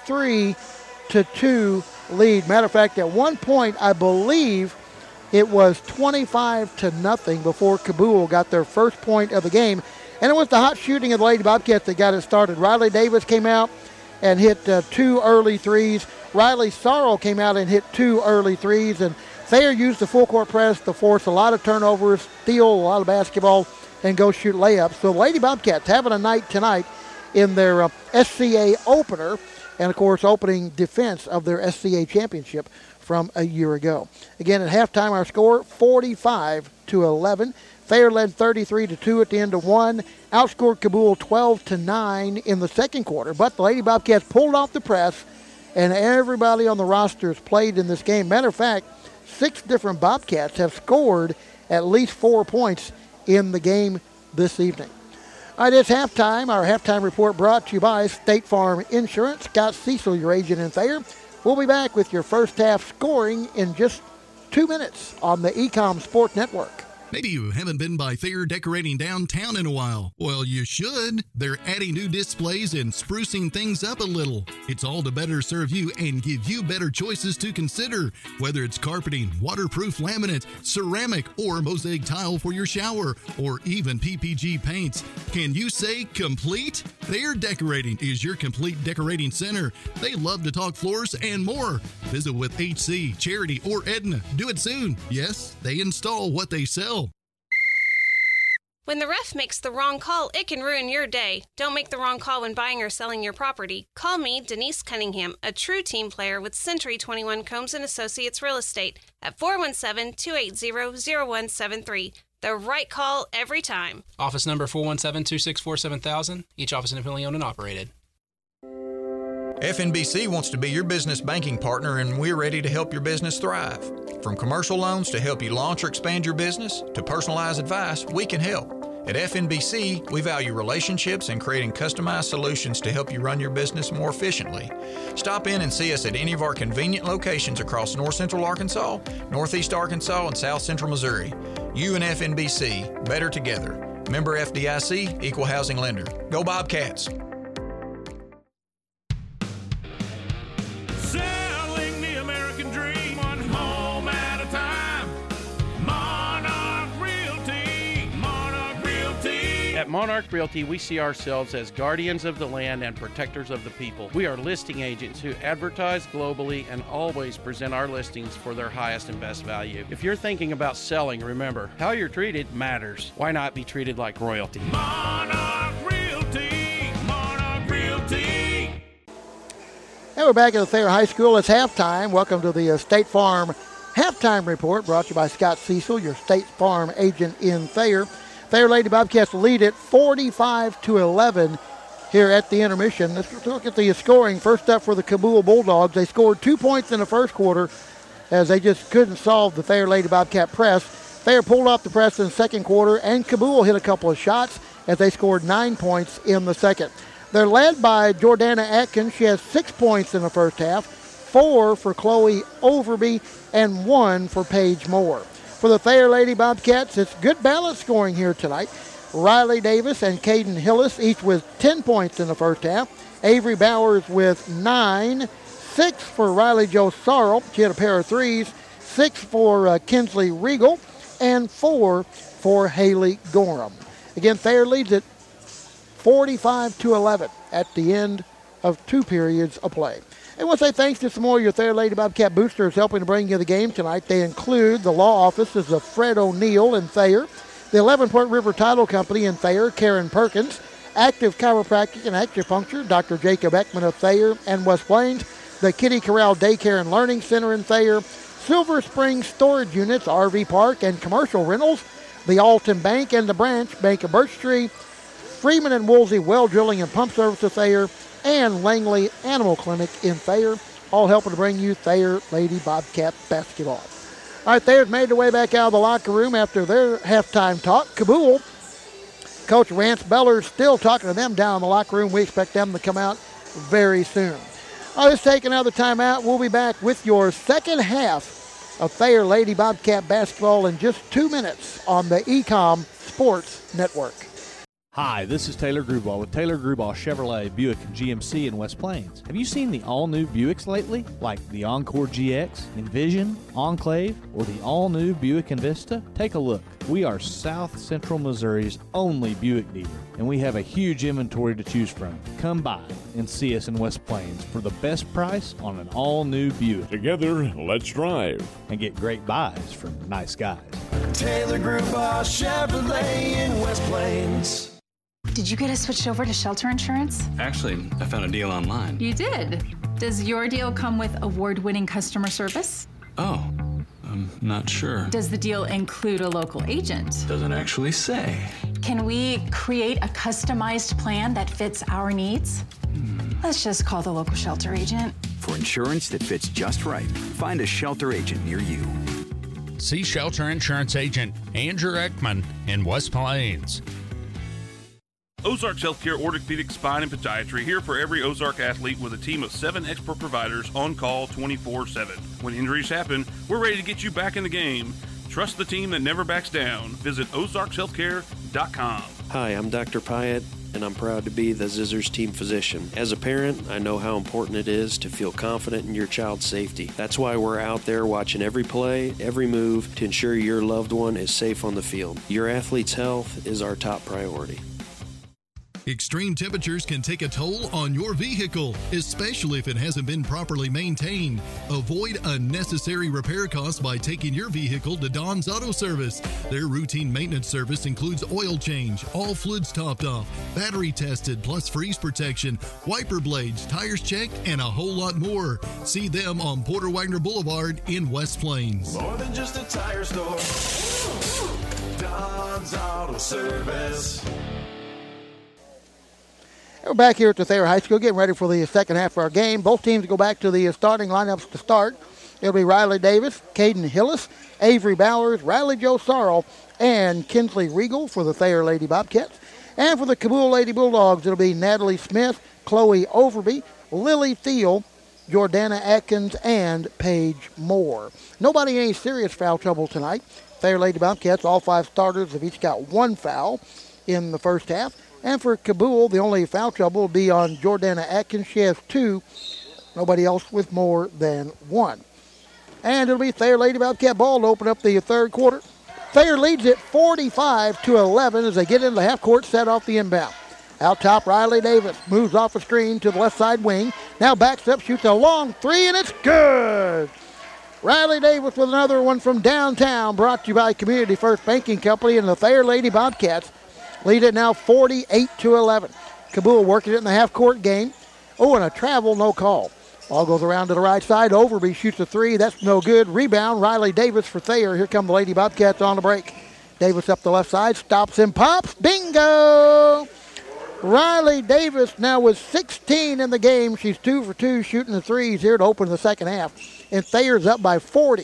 33-2 lead. Matter of fact, at one point, I believe it was 25-0 before Cabool got their first point of the game. And it was the hot shooting of the Lady Bobcats that got it started. Riley Davis came out and hit 2 early threes. Riley Sorrell came out and hit 2 early threes. And Thayer used the full court press to force a lot of turnovers, steal a lot of basketball, and go shoot layups. So the Lady Bobcats having a night tonight in their SCA opener, and, of course, opening defense of their SCA championship from a year ago. Again, at halftime, our score, 45-11. Thayer led 33-2 at the end of one, outscored Cabool 12-9 in the second quarter. But the Lady Bobcats pulled off the press, and everybody on the rosters played in this game. Matter of fact, 6 different Bobcats have scored at least 4 points in the game this evening. All right, it's halftime. Our halftime report brought to you by State Farm Insurance. Scott Cecil, your agent in Thayer. We'll be back with your first half scoring in just 2 minutes on the Ecom Sport Network. Maybe you haven't been by Thayer Decorating downtown in a while. Well, you should. They're adding new displays and sprucing things up a little. It's all to better serve you and give you better choices to consider, whether it's carpeting, waterproof laminate, ceramic, or mosaic tile for your shower, or even PPG paints. Can you say complete? Thayer Decorating is your complete decorating center. They love to talk floors and more. Visit with HC, Charity, or Edna. Do it soon. Yes, they install what they sell. When the ref makes the wrong call, it can ruin your day. Don't make the wrong call when buying or selling your property. Call me, Denise Cunningham, a true team player with Century 21 Combs & Associates Real Estate at 417-280-0173. The right call every time. Office number 417-264-7000. Each office independently owned and operated. FNBC wants to be your business banking partner, and we're ready to help your business thrive. From commercial loans to help you launch or expand your business to personalized advice, we can help. At FNBC, we value relationships and creating customized solutions to help you run your business more efficiently. Stop in and see us at any of our convenient locations across North Central Arkansas, Northeast Arkansas, and South Central Missouri. You and FNBC, better together. Member FDIC, Equal Housing Lender. Go Bobcats! Selling the American dream, one home at a time. Monarch Realty, Monarch Realty. At Monarch Realty, we see ourselves as guardians of the land and protectors of the people. We are listing agents who advertise globally and always present our listings for their highest and best value. If you're thinking about selling, remember, how you're treated matters. Why not be treated like royalty? Monarch Realty, Monarch Realty. And we're back at the Thayer High School. It's halftime. Welcome to the State Farm Halftime Report brought to you by Scott Cecil, your State Farm agent in Thayer. Thayer Lady Bobcats lead it 45-11 here at the intermission. Let's look at the scoring. First up for the Cabool Bulldogs. They scored 2 points in the first quarter, as they just couldn't solve the Thayer Lady Bobcat press. Thayer pulled off the press in the second quarter, and Cabool hit a couple of shots as they scored 9 points in the second. They're led by Jordana Atkins. She has 6 points in the first half, 4 for Chloe Overby, and 1 for Paige Moore. For the Thayer Lady Bobcats, it's good balanced scoring here tonight. Riley Davis and Caden Hillis each with 10 points in the first half. Avery Bowers with 9, 6 for Riley Jo Sorrell. She had a pair of threes. 6 for Kinsley Regal, and 4 for Haley Gorham. Again, Thayer leads it 45-11 at the end of 2 periods of play. I want to say thanks to some more of your Thayer Lady Bobcat boosters helping to bring you the game tonight. They include the law offices of Fred O'Neill in Thayer, the 11 Point River Title Company in Thayer, Karen Perkins, Active Chiropractic and Acupuncture, Dr. Jacob Ekman of Thayer and West Plains, the Kitty Corral Daycare and Learning Center in Thayer, Silver Springs Storage Units, RV Park and Commercial Rentals, the Alton Bank and the Branch Bank of Birch Tree, Freeman and Woolsey Well Drilling and Pump Service of Thayer, and Langley Animal Clinic in Thayer, all helping to bring you Thayer Lady Bobcat basketball. All right, Thayer's made their way back out of the locker room after their halftime talk. Cabool, Coach Rance Beller still talking to them down in the locker room. We expect them to come out very soon. All right, let's take another timeout. We'll be back with your second half of Thayer Lady Bobcat basketball in just 2 minutes on the Ecom Sports Network. Hi, this is Taylor Grubauer with Taylor Grubauer Chevrolet, Buick, and GMC in West Plains. Have you seen the all-new Buicks lately? Like the Encore GX, Envision, Enclave, or the all-new Buick Envista? Take a look. We are South Central Missouri's only Buick dealer, and we have a huge inventory to choose from. Come by and see us in West Plains for the best price on an all-new Buick. Together, let's drive. And get great buys from nice guys. Taylor Grubauer Chevrolet in West Plains. Did you get us switched over to shelter insurance? Actually, I found a deal online. You did? Does your deal come with award-winning customer service? Oh, I'm not sure. Does the deal include a local agent? Doesn't actually say. Can we create a customized plan that fits our needs? Let's just call the local shelter agent. For insurance that fits just right, find a shelter agent near you. See Shelter Insurance Agent Andrew Ekman in West Plains. Ozarks Healthcare Orthopedic Spine and Podiatry, here for every Ozark athlete with a team of 7 expert providers on call 24/7. When injuries happen, we're ready to get you back in the game. Trust the team that never backs down. Visit ozarkshealthcare.com. Hi, I'm Dr. Pyatt, and I'm proud to be the Zizzers team physician. As a parent, I know how important it is to feel confident in your child's safety. That's why we're out there watching every play, every move to ensure your loved one is safe on the field. Your athlete's health is our top priority. Extreme temperatures can take a toll on your vehicle, especially if it hasn't been properly maintained. Avoid unnecessary repair costs by taking your vehicle to Don's Auto Service. Their routine maintenance service includes oil change, all fluids topped off, battery tested, plus freeze protection, wiper blades, tires checked, and a whole lot more. See them on Porter Wagner Boulevard in West Plains. More than just a tire store. Don's Auto Service. We're back here at the Thayer High School getting ready for the second half of our game. Both teams go back to the starting lineups to start. It'll be Riley Davis, Caden Hillis, Avery Bowers, Riley Jo Sorrell, and Kinsley Regal for the Thayer Lady Bobcats. And for the Cabool Lady Bulldogs, it'll be Natalie Smith, Chloe Overby, Lily Thiel, Jordana Atkins, and Paige Moore. Nobody in any serious foul trouble tonight. Thayer Lady Bobcats, all 5 starters have each got 1 foul in the first half. And for Cabool, the only foul trouble will be on Jordana Atkins. She has 2. Nobody else with more than 1. And it'll be Thayer Lady Bobcat ball to open up the third quarter. Thayer leads it 45-11 as they get into the half-court set off the inbound. Out top, Riley Davis moves off the screen to the left side wing. Now backs up, shoots a long 3, and it's good. Riley Davis with another one from downtown, brought to you by Community First Banking Company and the Thayer Lady Bobcats. Lead it now 48-11. Cabool working it in the half-court game. Oh, and a travel, no call. Ball goes around to the right side. Overby shoots a 3. That's no good. Rebound, Riley Davis for Thayer. Here come the Lady Bobcats on the break. Davis up the left side, stops and pops. Bingo! Riley Davis now with 16 in the game. She's 2 for 2 shooting the threes here to open the second half. And Thayer's up by 40,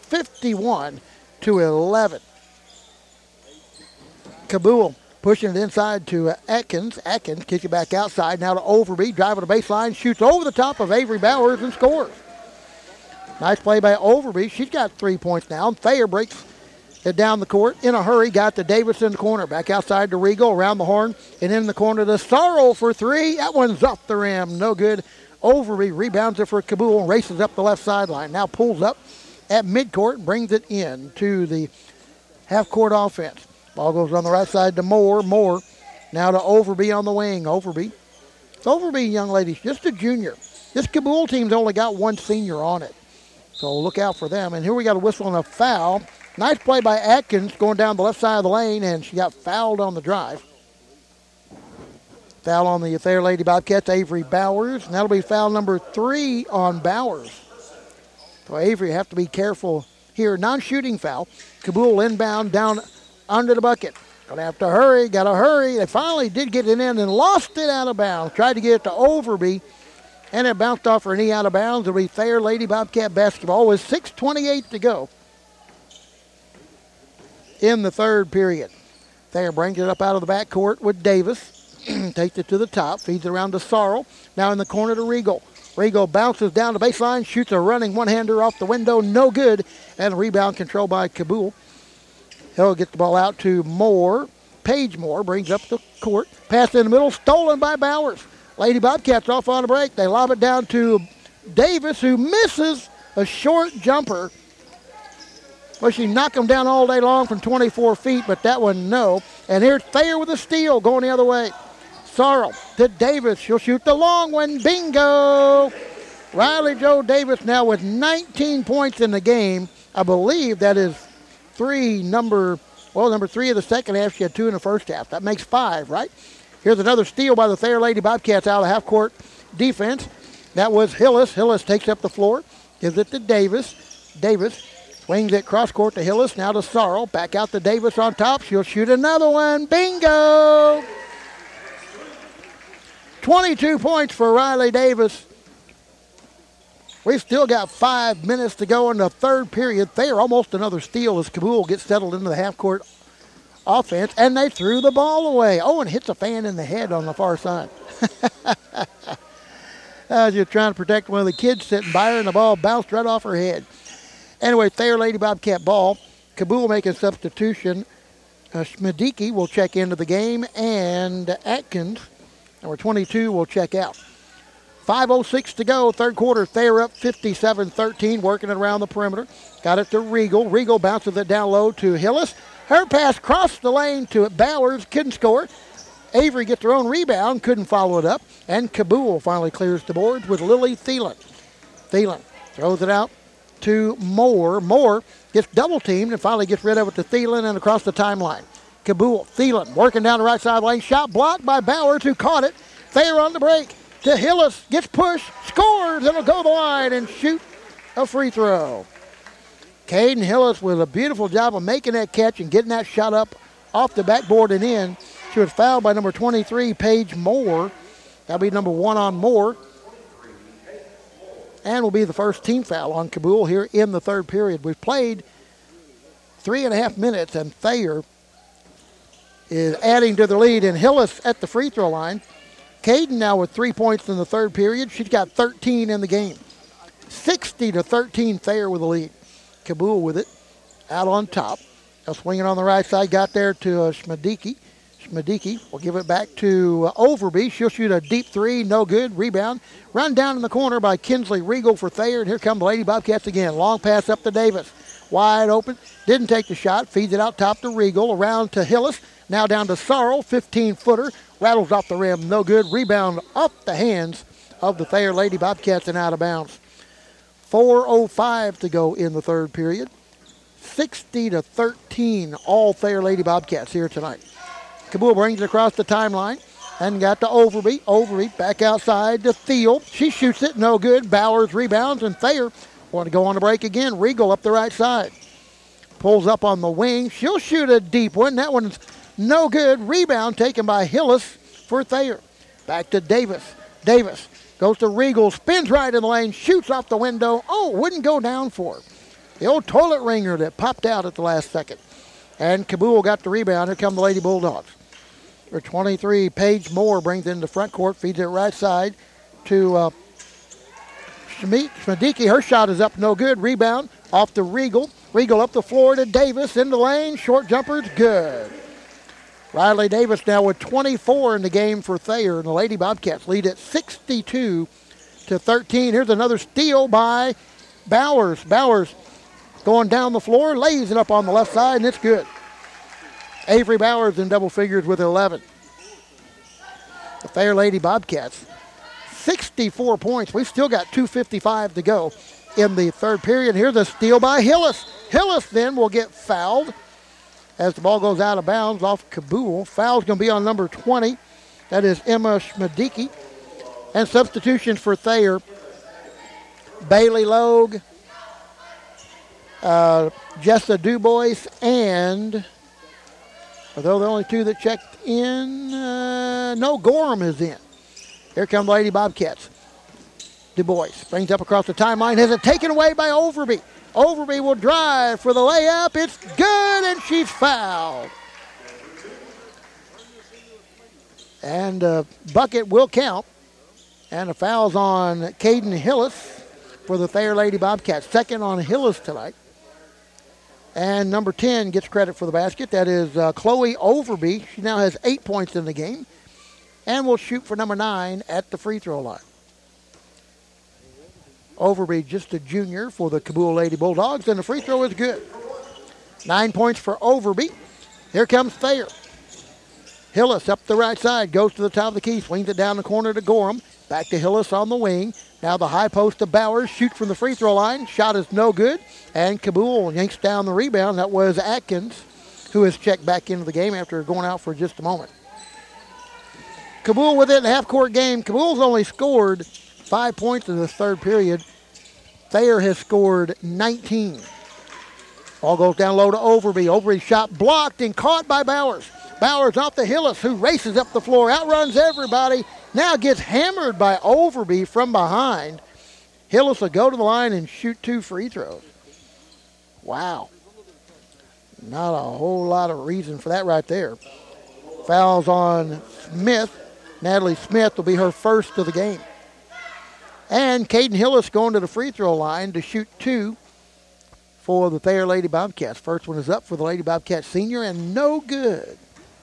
51-11. Kaboul pushing it inside to Atkins. Atkins kicks it back outside now to Overby. Driving the baseline, shoots over the top of Avery Bowers and scores. Nice play by Overby. She's got 3 points now. And Thayer breaks it down the court in a hurry. Got to Davis in the corner. Back outside to Regal, around the horn, and in the corner to Sorrell for three. That one's off the rim. No good. Overby rebounds it for Kaboul and races up the left sideline. Now pulls up at midcourt and brings it in to the half-court offense. Ball goes on the right side to Moore. Moore now to Overby on the wing. Overby. Overby, young ladies, just a junior. This Kaboul team's only got one senior on it. So look out for them. And here we got a whistle and a foul. Nice play by Atkins going down the left side of the lane, and she got fouled on the drive. Foul on the Thayer Lady Bobcats, Avery Bowers. And that'll be foul number 3 on Bowers. So Avery have to be careful here. Non-shooting foul. Kaboul inbound down under the bucket. Gonna have to hurry, gotta hurry. They finally did get it in and lost it out of bounds. Tried to get it to Overby, and it bounced off her knee out of bounds. It'll be Thayer Lady Bobcat basketball with 6:28 to go in the third period. Thayer brings it up out of the backcourt with Davis. Takes it to the top, feeds it around to Sorrell. Now in the corner to Regal. Regal bounces down the baseline, shoots a running one-hander off the window, no good. And a rebound controlled by Kaboul. He'll get the ball out to Moore. Paige Moore brings up the court. Pass in the middle, stolen by Bowers. Lady Bobcats off on a break. They lob it down to Davis, who misses a short jumper. Well, she knocked him down all day long from 24 feet, but that one, no. And here's Thayer with a steal going the other way. Sorrell to Davis. She'll shoot the long one. Bingo! Riley Joe Davis now with 19 points in the game. I believe that is number 3 of the second half. She had 2 in the first half. That makes 5, right? Here's another steal by the Thayer Lady Bobcats out of half-court defense. That was Hillis. Hillis takes up the floor. Gives it to Davis. Davis swings it cross-court to Hillis. Now to Sorrell. Back out to Davis on top. She'll shoot another one. Bingo! 22 points for Riley Davis. We've still got 5 minutes to go in the third period. Thayer almost another steal as Kaboul gets settled into the half-court offense, and they threw the ball away. Owen hits a fan in the head on the far side. Just trying to protect one of the kids sitting by her, and the ball bounced right off her head. Anyway, Thayer Lady Bobcat ball. Kaboul making a substitution. Schmidicki will check into the game, and Atkins, number 22, will check out. 5:06 to go, third quarter. Thayer up 57-13, working it around the perimeter. Got it to Regal. Regal bounces it down low to Hillis. Her pass crossed the lane to Bowers, couldn't score. Avery gets her own rebound, couldn't follow it up. And Kaboul finally clears the boards with Lily Thielen. Thielen throws it out to Moore. Moore gets double-teamed and finally gets rid of it to Thielen and across the timeline. Kaboul, Thielen working down the right side lane. Shot blocked by Bowers, who caught it. Thayer on the break to Hillis. Gets pushed, scores, and will go the line and shoot a free throw. Caden Hillis with a beautiful job of making that catch and getting that shot up off the backboard and in. She was fouled by number 23, Paige Moore. That'll be number 1 on Moore. And will be the first team foul on Kaboul here in the third period. We've played 3.5 minutes, and Thayer is adding to the lead. And Hillis at the free throw line. Caden now with 3 points in the third period. She's got 13 in the game. 60-13 Thayer with the lead. Kaboul with it out on top. They'll swing it on the right side. Got there to Schmidicki. Schmidicki will give it back to Overby. She'll shoot a deep three. No good. Rebound. Run down in the corner by Kinsley Regal for Thayer. And here come the Lady Bobcats again. Long pass up to Davis. Wide open. Didn't take the shot. Feeds it out top to Regal. Around to Hillis. Now down to Sorrell. 15-footer. Rattles off the rim. No good. Rebound off the hands of the Thayer Lady Bobcats and out of bounds. 4:05 to go in the third period. 60-13 all Thayer Lady Bobcats here tonight. Kaboul brings it across the timeline and got to Overby. Overby back outside to Thiel. She shoots it. No good. Bowers rebounds, and Thayer want to go on the break again. Regal up the right side. Pulls up on the wing. She'll shoot a deep one. That one's no good. Rebound taken by Hillis. for Thayer. Back to Davis. Davis goes to Regal, spins right in the lane, shoots off the window. Oh, wouldn't go down for it. The old toilet ringer that popped out at the last second. And Cabool got the rebound. Here come the Lady Bulldogs. For 23, Paige Moore brings it into front court, feeds it right side to Schmidicki. Her shot is up, no good. Rebound off to Regal. Regal up the floor to Davis in the lane. Short jumper's good. Riley Davis now with 24 in the game for Thayer, and the Lady Bobcats lead at 62-13. Here's another steal by Bowers. Bowers going down the floor, lays it up on the left side, and it's good. Avery Bowers in double figures with 11. The Thayer Lady Bobcats, 64 points. We've still got 2:55 to go in the third period. Here's a steal by Hillis. Hillis then will get fouled as the ball goes out of bounds off Cabool. Foul's going to be on number 20. That is Emma Schmidicki. And substitutions for Thayer. Bailey Logue, Jessa Dubois, and are those the only two that checked in? No, Gorham is in. Here come the Lady Bobcats. Dubois brings up across the timeline, has it taken away by Overby. Overby will drive for the layup. It's good, and she's fouled. And bucket will count. And the foul's on Caden Hillis for the Thayer Lady Bobcats. Second on Hillis tonight. And number 10 gets credit for the basket. That is Chloe Overby. She now has 8 points in the game. And will shoot for number 9 at the free throw line. Overby, just a junior for the Cabool Lady Bulldogs, and the free throw is good. 9 points for Overby. Here comes Thayer. Hillis up the right side, goes to the top of the key, swings it down the corner to Gorham. Back to Hillis on the wing. Now the high post to Bowers, shoots from the free throw line. Shot is no good, and Cabool yanks down the rebound. That was Atkins, who has checked back into the game after going out for just a moment. Cabool with it in a half-court game. Cabool's only scored 5 points in the third period. Thayer has scored 19. Ball goes down low to Overby. Overby's shot blocked and caught by Bowers. Bowers off to Hillis, who races up the floor, outruns everybody. Now gets hammered by Overby from behind. Hillis will go to the line and shoot 2 free throws. Wow. Not a whole lot of reason for that right there. Fouls on Smith. Natalie Smith will be her first of the game. And Caden Hillis going to the free throw line to shoot 2 for the Thayer Lady Bobcats. First one is up for the Lady Bobcats senior, and no good.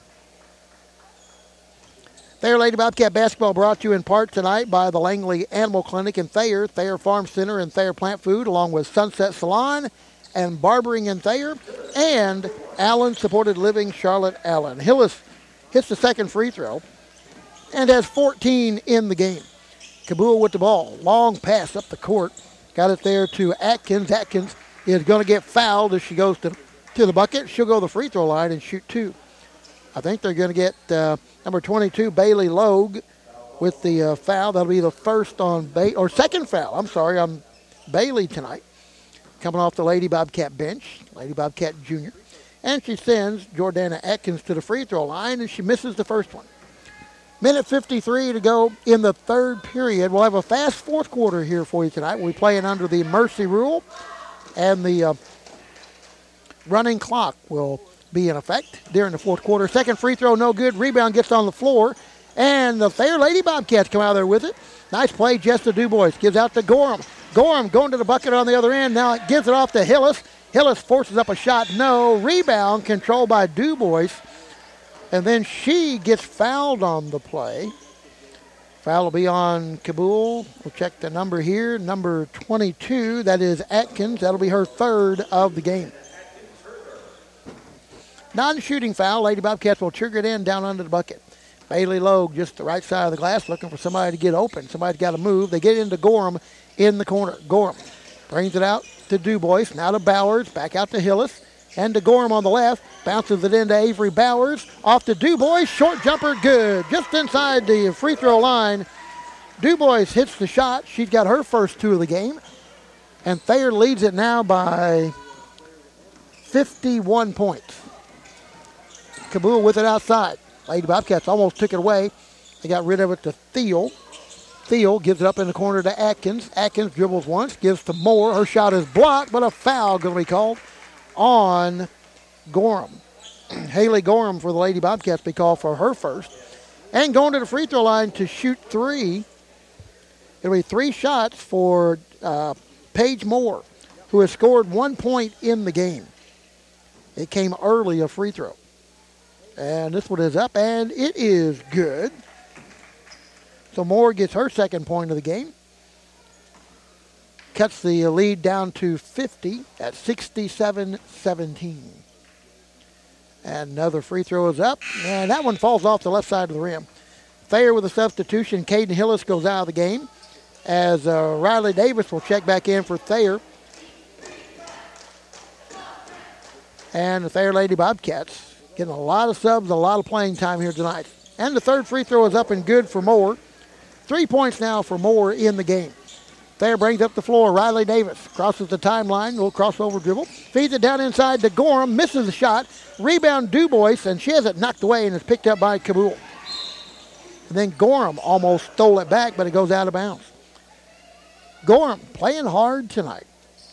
Thayer Lady Bobcat basketball brought to you in part tonight by the Langley Animal Clinic in Thayer, Thayer Farm Center, and Thayer Plant Food, along with Sunset Salon and Barbering in Thayer, and Allen Supported Living Charlotte Allen. Hillis hits the second free throw and has 14 in the game. Cabool with the ball. Long pass up the court. Got it there to Atkins. Atkins is going to get fouled as she goes to the bucket. She'll go to the free throw line and shoot 2. I think they're going to get number 22, Bailey Logue, with the foul. That'll be the second foul, on Bailey tonight. Coming off the Lady Bobcat bench, Lady Bobcat junior. And she sends Jordana Atkins to the free throw line, and she misses the first one. Minute 53 to go in the third period. We'll have a fast fourth quarter here for you tonight. We'll be playing under the mercy rule, and the running clock will be in effect during the fourth quarter. Second free throw, no good. Rebound gets on the floor, and the Thayer Lady Bobcats come out there with it. Nice play, Jessa Dubois. Gives out to Gorham. Gorham going to the bucket on the other end. Now it gives it off to Hillis. Hillis forces up a shot. No. Rebound controlled by Dubois. And then she gets fouled on the play. Foul will be on Cabool. We'll check the number here. Number 22, that is Atkins. That'll be her third of the game. Non-shooting foul. Lady Bobcats will trigger it in down under the bucket. Bailey Logue just the right side of the glass looking for somebody to get open. Somebody's got to move. They get into Gorham in the corner. Gorham brings it out to Dubois. Now to Bowers. Back out to Hillis. And to Gorham on the left. Bounces it into Avery Bowers. Off to Dubois. Short jumper, good. Just inside the free throw line. Dubois hits the shot. She's got her first 2 of the game. And Thayer leads it now by 51 points. Cabool with it outside. Lady Bobcats almost took it away. They got rid of it to Thiel. Thiel gives it up in the corner to Atkins. Atkins dribbles once, gives to Moore. Her shot is blocked, but a foul going to be called on Gorham. Haley Gorham for the Lady Bobcats be called for her first. And going to the free throw line to shoot three. It'll be 3 shots for Paige Moore, who has scored 1 point in the game. It came early, a free throw. And this one is up, and it is good. So Moore gets her second point of the game. Cuts the lead down to 50 at 67-17. And another free throw is up, and that one falls off the left side of the rim. Thayer with a substitution. Caden Hillis goes out of the game as Riley Davis will check back in for Thayer. And the Thayer Lady Bobcats getting a lot of subs, a lot of playing time here tonight. And the third free throw is up and good for Moore. 3 points now for Moore in the game. Thayer brings up the floor. Riley Davis crosses the timeline. Little crossover dribble. Feeds it down inside to Gorham. Misses the shot. Rebound Dubois, and she has it knocked away and is picked up by Kabul. And then Gorham almost stole it back, but it goes out of bounds. Gorham playing hard tonight.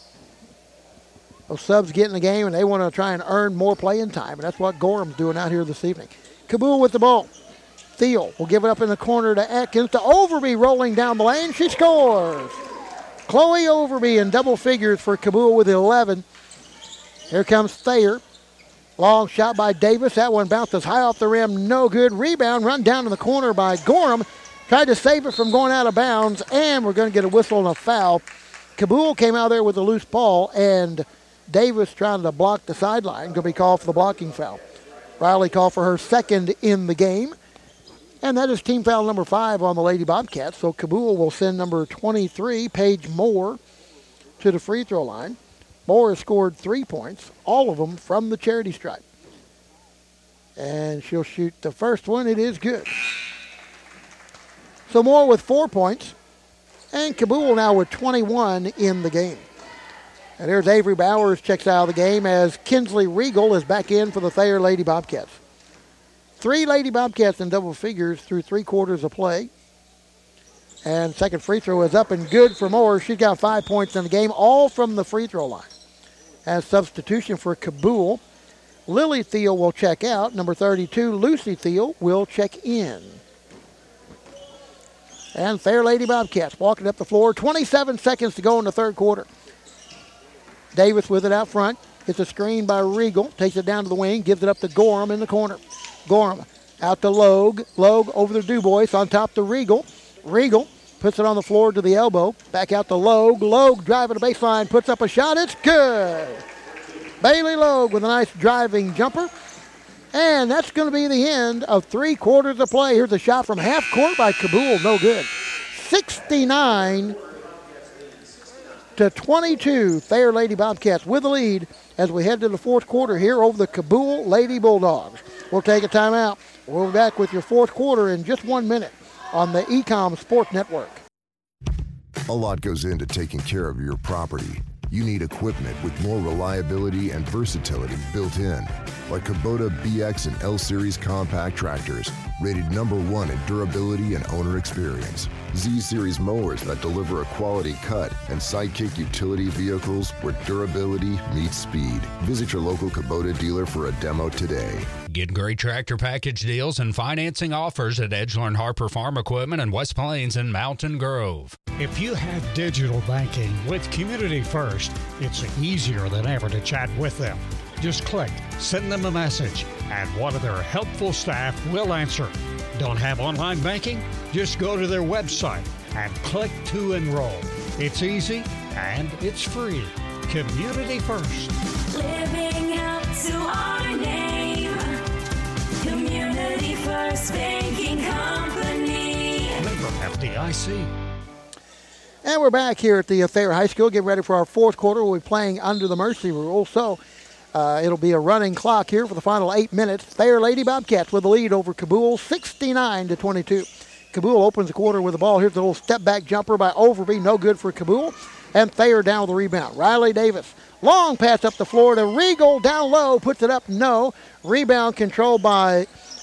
Those subs get in the game, and they want to try and earn more playing time, and that's what Gorham's doing out here this evening. Kabul with the ball. Thiel will give it up in the corner to Atkins, to Overby rolling down the lane. She scores. Chloe Overby in double figures for Kabul with 11. Here comes Thayer. Long shot by Davis. That one bounces high off the rim. No good. Rebound run down in the corner by Gorham. Tried to save it from going out of bounds, and we're going to get a whistle and a foul. Kabul came out there with a loose ball, and Davis trying to block the sideline. Going to be called for the blocking foul. Riley called for her second in the game. And that is team foul number 5 on the Lady Bobcats. So Kabul will send number 23, Paige Moore, to the free throw line. Moore has scored 3 points, all of them from the charity stripe. And she'll shoot the first one. It is good. So Moore with 4 points. And Kabul now with 21 in the game. And there's Avery Bowers checks out of the game as Kinsley Regal is back in for the Thayer Lady Bobcats. 3 Lady Bobcats in double figures through 3 quarters of play. And second free throw is up and good for Moore. She's got 5 points in the game, all from the free throw line. As substitution for Kabul, Lily Thiel will check out. Number 32, Lucy Thiel, will check in. And Thayer Lady Bobcats walking up the floor. 27 seconds to go in the third quarter. Davis with it out front. Gets a screen by Regal. Takes it down to the wing. Gives it up to Gorham in the corner. Gorham out to Logue. Logue over to Dubois. On top to Regal. Regal puts it on the floor to the elbow. Back out to Logue. Logue driving the baseline. Puts up a shot. It's good. Bailey Logue with a nice driving jumper. And that's going to be the end of 3 quarters of play. Here's a shot from half court by Kabul. No good. 69-22. Thayer Lady Bobcats with the lead as we head to the fourth quarter here over the Kabul Lady Bulldogs. We'll take a timeout. We'll be back with your fourth quarter in just 1 minute on the Ecom Sports Network. A lot goes into taking care of your property. You need equipment with more reliability and versatility built in, like Kubota BX and L Series compact tractors, rated #1 in durability and owner experience. Z Series mowers that deliver a quality cut, and Sidekick utility vehicles where durability meets speed. Visit your local Kubota dealer for a demo today. Get great tractor package deals and financing offers at Edgeler & Harper Farm Equipment in West Plains and Mountain Grove. If you have digital banking with Community First, it's easier than ever to chat with them. Just click, send them a message, and one of their helpful staff will answer. Don't have online banking? Just go to their website and click to enroll. It's easy and it's free. Community First. Living up to our name. Community First Banking Company. Member FDIC. And we're back here at the Thayer High School, getting ready for our fourth quarter. We'll be playing under the mercy rule, so it'll be a running clock here for the final 8 minutes. Thayer Lady Bobcats with the lead over Kabul, 69-22. Kabul opens the quarter with the ball. Here's a little step-back jumper by Overby, no good for Kabul. And Thayer down with the rebound. Riley Davis, long pass up the floor to Regal, down low, puts it up, no. Rebound controlled by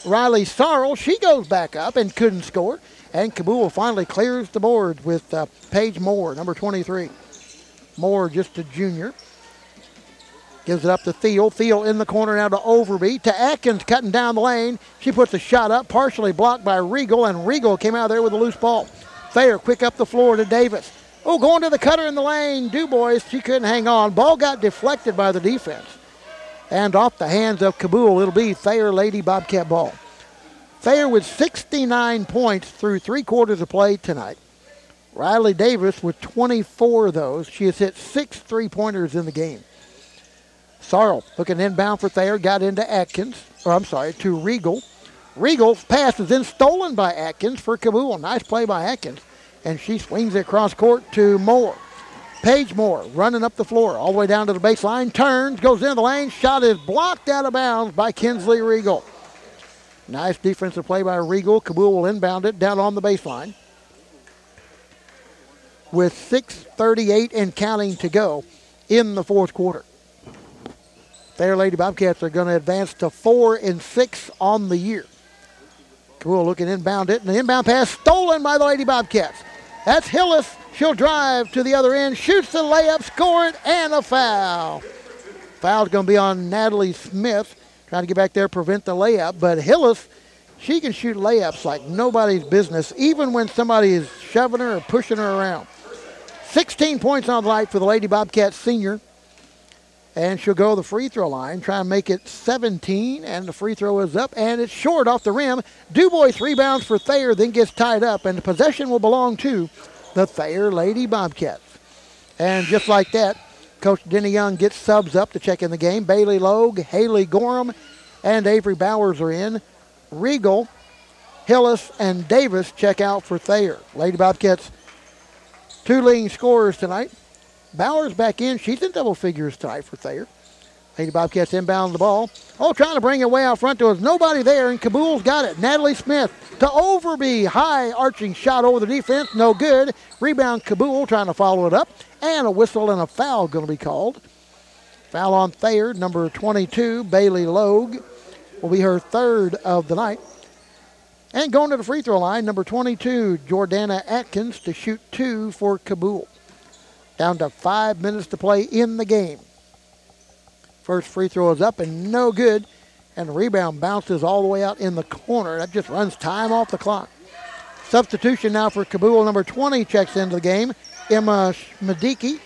Riley Sarl. She goes back up and couldn't score. And Cabool finally clears the board with Paige Moore, number 23. Moore, just a junior. Gives it up to Thiel. Thiel in the corner now to Overby. To Atkins cutting down the lane. She puts a shot up, partially blocked by Regal, and Regal came out there with a loose ball. Thayer quick up the floor to Davis. Oh, going to the cutter in the lane. DuBois, she couldn't hang on. Ball got deflected by the defense. And off the hands of Cabool, it'll be Thayer Lady Bobcat ball. Thayer with 69 points through 3 quarters of play tonight. Riley Davis with 24 of those. She has hit 6 3-pointers in the game. Sarl looking inbound for Thayer, got into to Regal. Regal's pass is then stolen by Atkins for Cabool. Nice play by Atkins. And she swings it across court to Moore. Paige Moore running up the floor all the way down to the baseline. Turns, goes into the lane. Shot is blocked out of bounds by Kinsley Regal. Nice defensive play by Regal. Cabool will inbound it down on the baseline. With 6:38 and counting to go in the fourth quarter. Thayer Lady Bobcats are going to advance to 4-6 on the year. Cabool looking inbound it, and the inbound pass stolen by the Lady Bobcats. That's Hillis. She'll drive to the other end, shoots the layup, score it, and a foul. Foul's going to be on Natalie Smith, trying to get back there, prevent the layup. But Hillis, she can shoot layups like nobody's business, even when somebody is shoving her or pushing her around. 16 points on the night for the Lady Bobcats senior. And she'll go to the free throw line, try and make it 17, and the free throw is up, and it's short off the rim. DuBois rebounds for Thayer, then gets tied up, and the possession will belong to the Thayer Lady Bobcats. And just like that, Coach Denny Young gets subs up to check in the game. Bailey Logue, Haley Gorham, and Avery Bowers are in. Regal, Hillis, and Davis check out for Thayer. Lady Bobcats, 2 leading scorers tonight. Bowers back in. She's in double figures tonight for Thayer. Lady Bobcats inbound the ball. Oh, trying to bring it way out front to us. Nobody there, and Cabool's got it. Natalie Smith to Overby. High arching shot over the defense. No good. Rebound Cabool trying to follow it up. And a whistle and a foul going to be called. Foul on Thayer, number 22, Bailey Logue. Will be her 3rd of the night. And going to the free throw line, number 22, Jordana Atkins to shoot 2 for Cabool. Down to 5 minutes to play in the game. First free throw is up and no good. And the rebound bounces all the way out in the corner. That just runs time off the clock. Substitution now for Cabool. Number 20 checks into the game. Emma Schmedicki.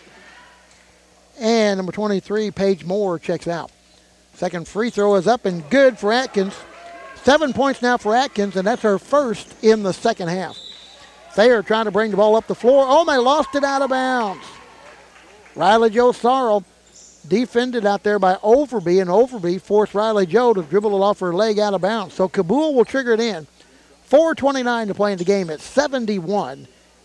And number 23, Paige Moore, checks out. Second free throw is up and good for Atkins. 7 points now for Atkins, and that's her first in the second half. Thayer trying to bring the ball up the floor. Oh, and they lost it out of bounds. Riley Joe Sarl defended out there by Overby, and Overby forced Riley Joe to dribble it off her leg out of bounds. So Cabool will trigger it in. 4:29 to play in the game. It's 71-23.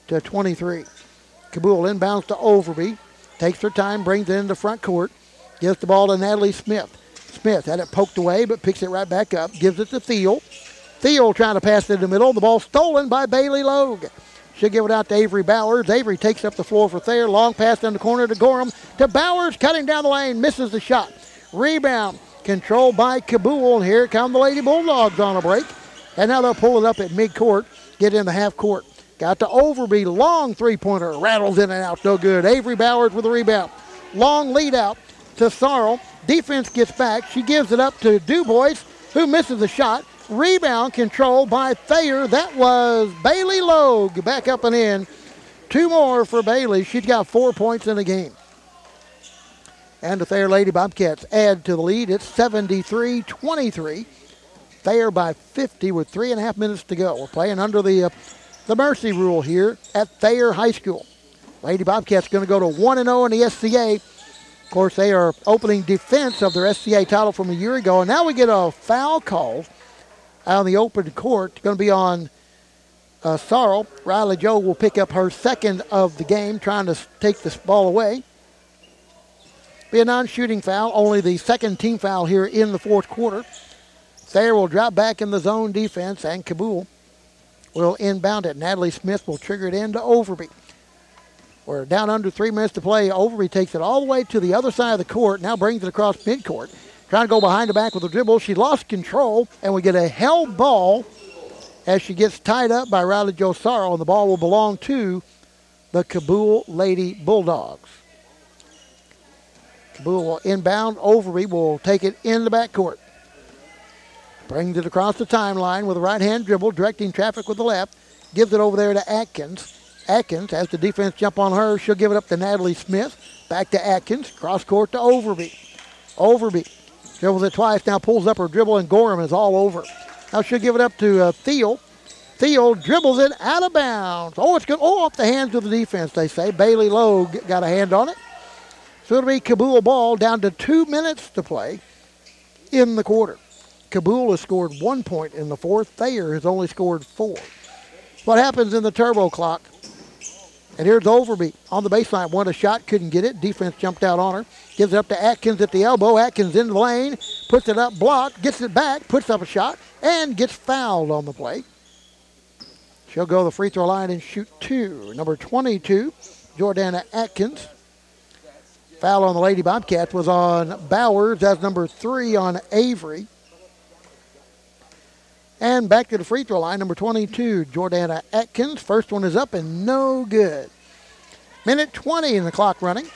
Cabool inbounds to Overby. Takes her time, brings it into front court. Gives the ball to Natalie Smith. Smith had it poked away, but picks it right back up. Gives it to Thiel. Thiel trying to pass it in the middle. The ball stolen by Bailey Logue. She'll give it out to Avery Bowers. Avery takes up the floor for Thayer. Long pass in the corner to Gorham. To Bowers, cutting down the lane. Misses the shot. Rebound controlled by Cabool. And here come the Lady Bulldogs on a break. And now they'll pull it up at midcourt. Get in the half court. Got to Overby. Long three-pointer. Rattles in and out. No good. Avery Bowers with the rebound. Long lead out to Sarl. Defense gets back. She gives it up to DuBois, who misses the shot. Rebound controlled by Thayer. That was Bailey Logue. Back up and in. 2 more for Bailey. She's got 4 points in the game. And the Thayer Lady Bobcats add to the lead. It's 73-23. Thayer by 50 with 3.5 minutes to go. We're playing under the mercy rule here at Thayer High School. Lady Bobcats going to go to 1-0 in the SCA. Of course, they are opening defense of their SCA title from a year ago. And now we get a foul call out on the open court. Going to be on Sarl. Riley Joe will pick up her 2nd of the game, trying to take this ball away. Be a non-shooting foul, only the 2nd team foul here in the 4th quarter. Thayer will drop back in the zone defense, and Cabool will inbound it. Natalie Smith will trigger it into Overby. We're down under 3 minutes to play. Overby takes it all the way to the other side of the court, now brings it across midcourt. trying to go behind the back with a dribble. She lost control, and we get a held ball as she gets tied up by Riley Jo Sorrow, and the ball will belong to the Cabool Lady Bulldogs. Cabool will inbound. Overby will take it in the backcourt. Brings it across the timeline with a right-hand dribble, directing traffic with the left. Gives it over there to Atkins. Atkins, as the defense jump on her, she'll give it up to Natalie Smith. Back to Atkins. Cross court to Overby. Overby dribbles it twice, now pulls up her dribble, and Gorham is all over. Now she'll give it up to Thiel. Thiel dribbles it out of bounds. Oh, it's good. Oh, off the hands of the defense, they say. Bailey Logue got a hand on it. So it'll be Cabool ball, down to 2 minutes to play in the quarter. Cabool has scored 1 point in the fourth. Thayer has only scored 4. What happens in the turbo clock? And here's Overby on the baseline. Wanted a shot, couldn't get it. Defense jumped out on her. Gives it up to Atkins at the elbow. Atkins in the lane, puts it up, blocked, gets it back, puts up a shot, and gets fouled on the play. She'll go to the free throw line and shoot 2. Number 22, Jordana Atkins. Foul on the Lady Bobcats was on Bowers. That's number 3 on Avery. And back to the free throw line, number 22, Jordana Atkins. First one is up and no good. Minute 20 in the clock running.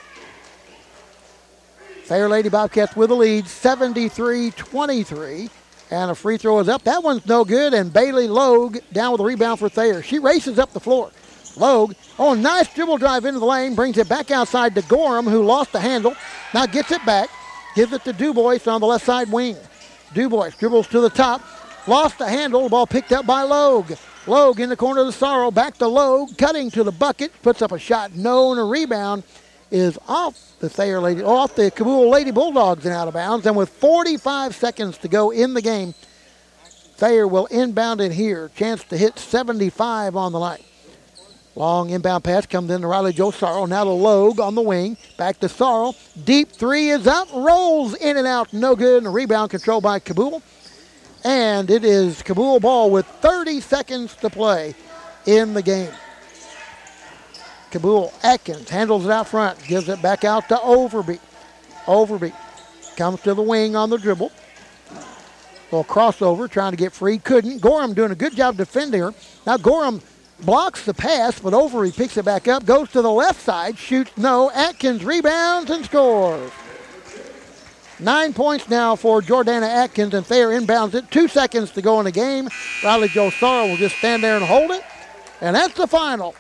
Thayer Lady Bobcats with the lead, 73-23. And a free throw is up. That one's no good, and Bailey Logue down with a rebound for Thayer. She races up the floor. Logue, oh, nice dribble drive into the lane, brings it back outside to Gorham, who lost the handle. Now gets it back, gives it to Dubois on the left side wing. Dubois dribbles to the top, lost the handle, the ball picked up by Logue. Logue in the corner of the Sorrow, back to Logue, cutting to the bucket, puts up a shot, no, and a rebound is off the Thayer Lady, off the Cabool Lady Bulldogs and out of bounds. And with 45 seconds to go in the game, Thayer will inbound it here. Chance to hit 75 on the night. Long inbound pass comes in to Riley Jo Sorrow. Now to Logue on the wing. Back to Sorrow. Deep three is up. Rolls in and out. No good. And a rebound controlled by Cabool. And it is Cabool ball with 30 seconds to play in the game. Cabool Atkins handles it out front. Gives it back out to Overby. Overby comes to the wing on the dribble. Little crossover, trying to get free. Couldn't. Gorham doing a good job defending her. Now Gorham blocks the pass, but Overby picks it back up. Goes to the left side. Shoots no. Atkins rebounds and scores. 9 points now for Jordana Atkins, and Thayer inbounds it. 2 seconds to go in the game. Riley Jo Sorrow will just stand there and hold it. And that's the final.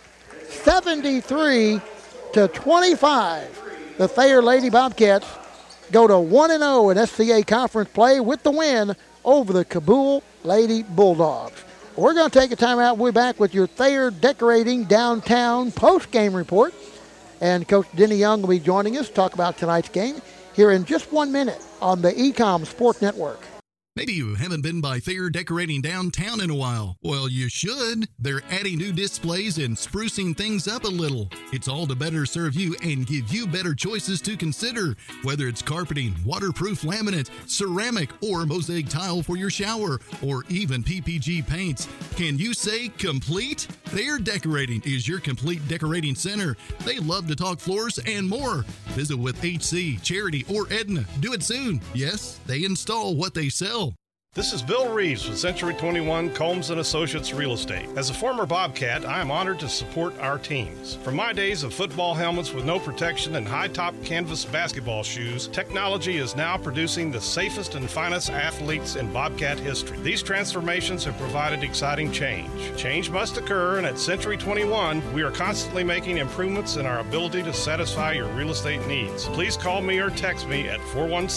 73-25. The Thayer Lady Bobcats go to 1-0 in SCA conference play with the win over the Cabool Lady Bulldogs. We're going to take a timeout. We'll be back with your Thayer Decorating Downtown post-game report. And Coach Denny Young will be joining us to talk about tonight's game here in just 1 minute on the Ecom Sport Network. Maybe you haven't been by Thayer Decorating Downtown in a while. Well, you should. They're adding new displays and sprucing things up a little. It's all to better serve you and give you better choices to consider, whether it's carpeting, waterproof laminate, ceramic, or mosaic tile for your shower, or even PPG paints. Can you say complete? Thayer Decorating is your complete decorating center. They love to talk floors and more. Visit with HC, Charity, or Edna. Do it soon. Yes, they install what they sell. This is Bill Reeves with Century 21 Combs & Associates Real Estate. As a former Bobcat, I am honored to support our teams. From my days of football helmets with no protection and high-top canvas basketball shoes, technology is now producing the safest and finest athletes in Bobcat history. These transformations have provided exciting change. Change must occur, and at Century 21, we are constantly making improvements in our ability to satisfy your real estate needs. Please call me or text me at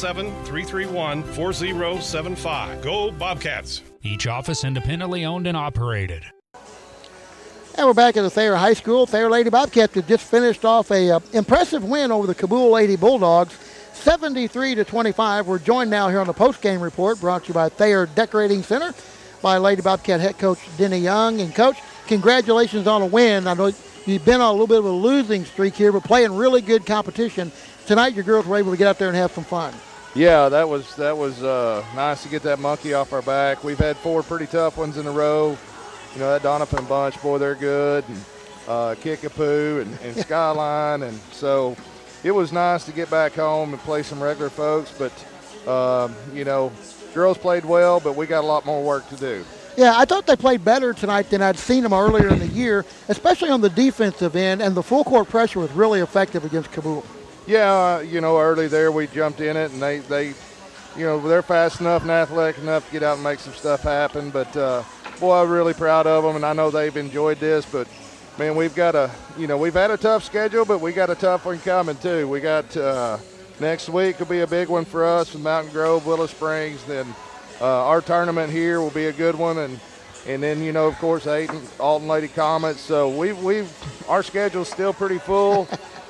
417-331-4075. Go Bobcats! Each office independently owned and operated. And we're back at the Thayer High School. Thayer Lady Bobcats have just finished off a impressive win over the Cabool Lady Bulldogs, 73-25. We're joined now here on the post-game report, brought to you by Thayer Decorating Center, by Lady Bobcat head coach Denny Young. And Coach, congratulations on a win. I know you've been on a little bit of a losing streak here, but playing really good competition. Tonight your girls were able to get out there and have some fun. Yeah, that was nice to get that monkey off our back. We've had 4 pretty tough ones in a row. You know, that Donovan bunch, boy, they're good. And Kickapoo and Skyline. And so it was nice to get back home and play some regular folks. But Girls played well, but we got a lot more work to do. Yeah, I thought they played better tonight than I'd seen them earlier in the year, especially on the defensive end, and the full court pressure was really effective against Cabool. Yeah, early there we jumped in it, and they they're fast enough and athletic enough to get out and make some stuff happen. But, boy, I'm really proud of them, and I know they've enjoyed this. But, man, we've had a tough schedule, but we got a tough one coming too. We got next week will be a big one for us with Mountain Grove, Willow Springs. Then our tournament here will be a good one, and then of course Alton Lady Comets. So our schedule's still pretty full,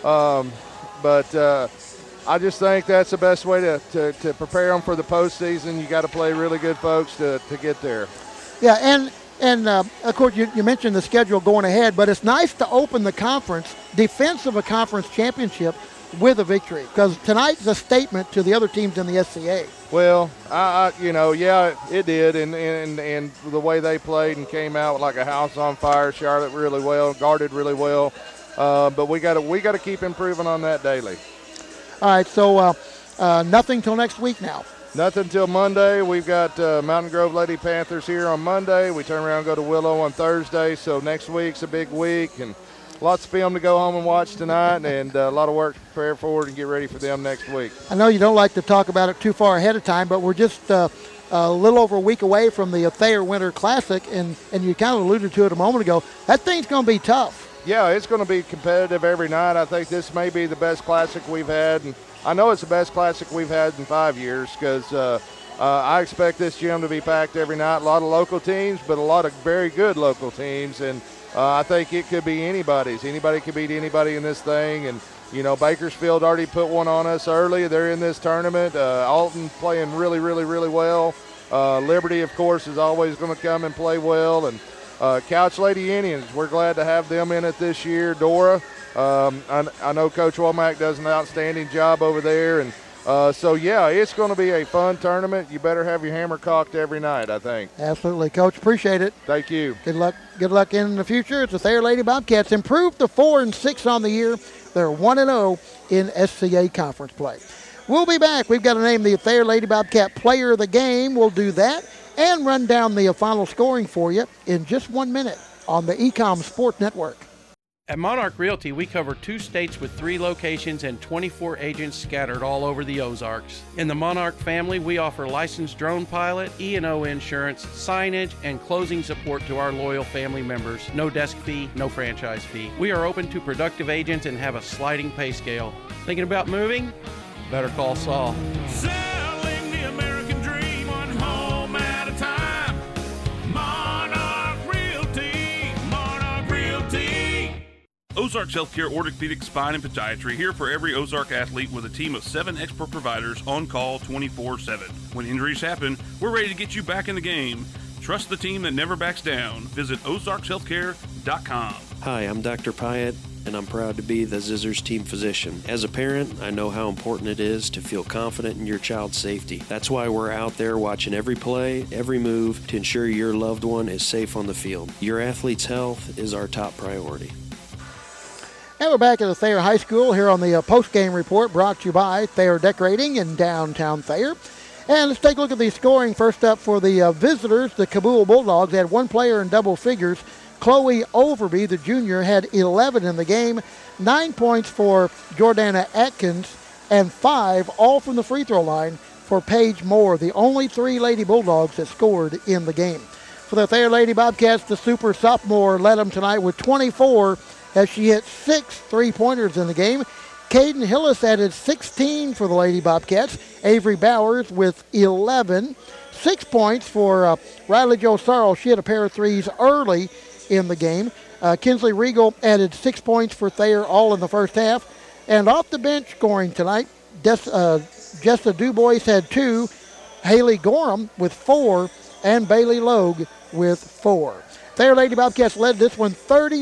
but I just think that's the best way to prepare them for the postseason. You got to play really good folks to get there. Yeah, and of course you mentioned the schedule going ahead, but it's nice to open the conference defense of a conference championship with a victory, because tonight's a statement to the other teams in the SCA. Well, it did, and the way they played and came out like a house on fire. Charlotte really well, guarded really well, but we got to keep improving on that daily. All right, so nothing till next week now. Nothing till Monday. We've got Mountain Grove Lady Panthers here on Monday. We turn around and go to Willow on Thursday, so next week's a big week, and lots of film to go home and watch tonight, and a lot of work to prepare for it and get ready for them next week. I know you don't like to talk about it too far ahead of time, but we're just a little over a week away from the Thayer Winter Classic, and you kind of alluded to it a moment ago. That thing's going to be tough. Yeah, it's going to be competitive every night. I think this may be the best Classic we've had, and I know it's the best Classic we've had in 5 years, because I expect this gym to be packed every night. A lot of local teams, but a lot of very good local teams, and I think it could be anybody's. Anybody could beat anybody in this thing. And, Bakersfield already put one on us early. They're in this tournament. Alton playing really, really, really well. Liberty, of course, is always going to come and play well. And Couch Lady Indians, we're glad to have them in it this year. Dora, I know Coach Womack does an outstanding job over there. And it's going to be a fun tournament. You better have your hammer cocked every night, I think. Absolutely, Coach. Appreciate it. Thank you. Good luck. Good luck in the future. It's the Thayer Lady Bobcats improved to 4-6 on the year. They're 1-0 in SCA conference play. We'll be back. We've got to name the Thayer Lady Bobcat Player of the Game. We'll do that and run down the final scoring for you in just 1 minute on the Ecom Sport Network. At Monarch Realty, we cover 2 states with 3 locations and 24 agents scattered all over the Ozarks. In the Monarch family, we offer licensed drone pilot, E&O insurance, signage, and closing support to our loyal family members. No desk fee, no franchise fee. We are open to productive agents and have a sliding pay scale. Thinking about moving? Better call Saul. Selling the American dream, one home at a time. Monarch Realty, Monarch Realty. Ozarks Healthcare Orthopedic Spine and Podiatry, here for every Ozark athlete with a team of 7 expert providers on call 24/7. When injuries happen, we're ready to get you back in the game. Trust the team that never backs down. Visit ozarkshealthcare.com. Hi, I'm Dr. Pyatt, and I'm proud to be the Zizzers team physician. As a parent, I know how important it is to feel confident in your child's safety. That's why we're out there watching every play, every move to ensure your loved one is safe on the field. Your athlete's health is our top priority. And we're back at the Thayer High School here on the post-game report brought to you by Thayer Decorating in downtown Thayer. And let's take a look at the scoring. First up for the visitors, the Cabool Bulldogs had 1 player in double figures. Chloe Overby, the junior, had 11 in the game. 9 points for Jordana Atkins and 5 all from the free throw line for Paige Moore, the only 3 Lady Bulldogs that scored in the game. For the Thayer Lady Bobcats, the super sophomore led them tonight with 24 as she hit 6 three-pointers in the game. Caden Hillis added 16 for the Lady Bobcats. Avery Bowers with 11. 6 points for Riley Jo Sarl. She had a pair of threes early in the game. Kinsley Regal added 6 points for Thayer, all in the first half. And off the bench scoring tonight, Jessa Dubois had 2, Haley Gorham with 4, and Bailey Logue with 4. Thayer Lady Bobcats led this one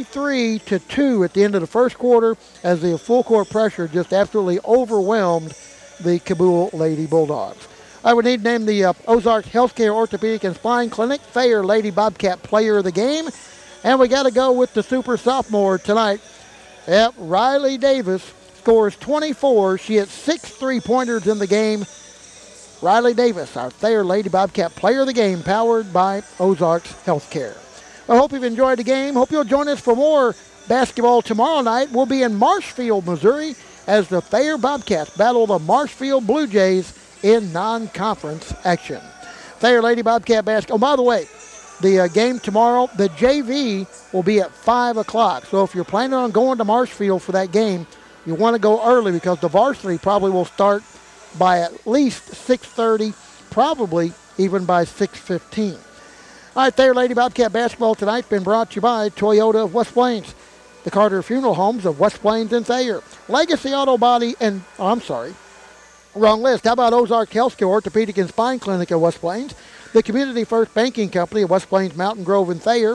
33-2 at the end of the first quarter as the full court pressure just absolutely overwhelmed the Cabool Lady Bulldogs. I would need to name the Ozark Healthcare Orthopedic and Spine Clinic Thayer Lady Bobcat Player of the Game. And we got to go with the super sophomore tonight. Yep, Riley Davis scores 24. She hit 6 three-pointers in the game. Riley Davis, our Thayer Lady Bobcat Player of the Game, powered by Ozarks Healthcare. I hope you've enjoyed the game. Hope you'll join us for more basketball tomorrow night. We'll be in Marshfield, Missouri, as the Thayer Bobcats battle the Marshfield Blue Jays in non-conference action. Thayer Lady Bobcat basketball. Oh, by the way, the game tomorrow, the JV will be at 5 o'clock. So if you're planning on going to Marshfield for that game, you want to go early because the varsity probably will start by at least 6:30, probably even by 6:15. All right, Thayer Lady Bobcat basketball tonight been brought to you by Toyota of West Plains, the Carter Funeral Homes of West Plains and Thayer, Legacy Auto Body, and, wrong list. How about Ozark Healthcare Orthopedic and Spine Clinic of West Plains, the Community First Banking Company of West Plains, Mountain Grove, and Thayer,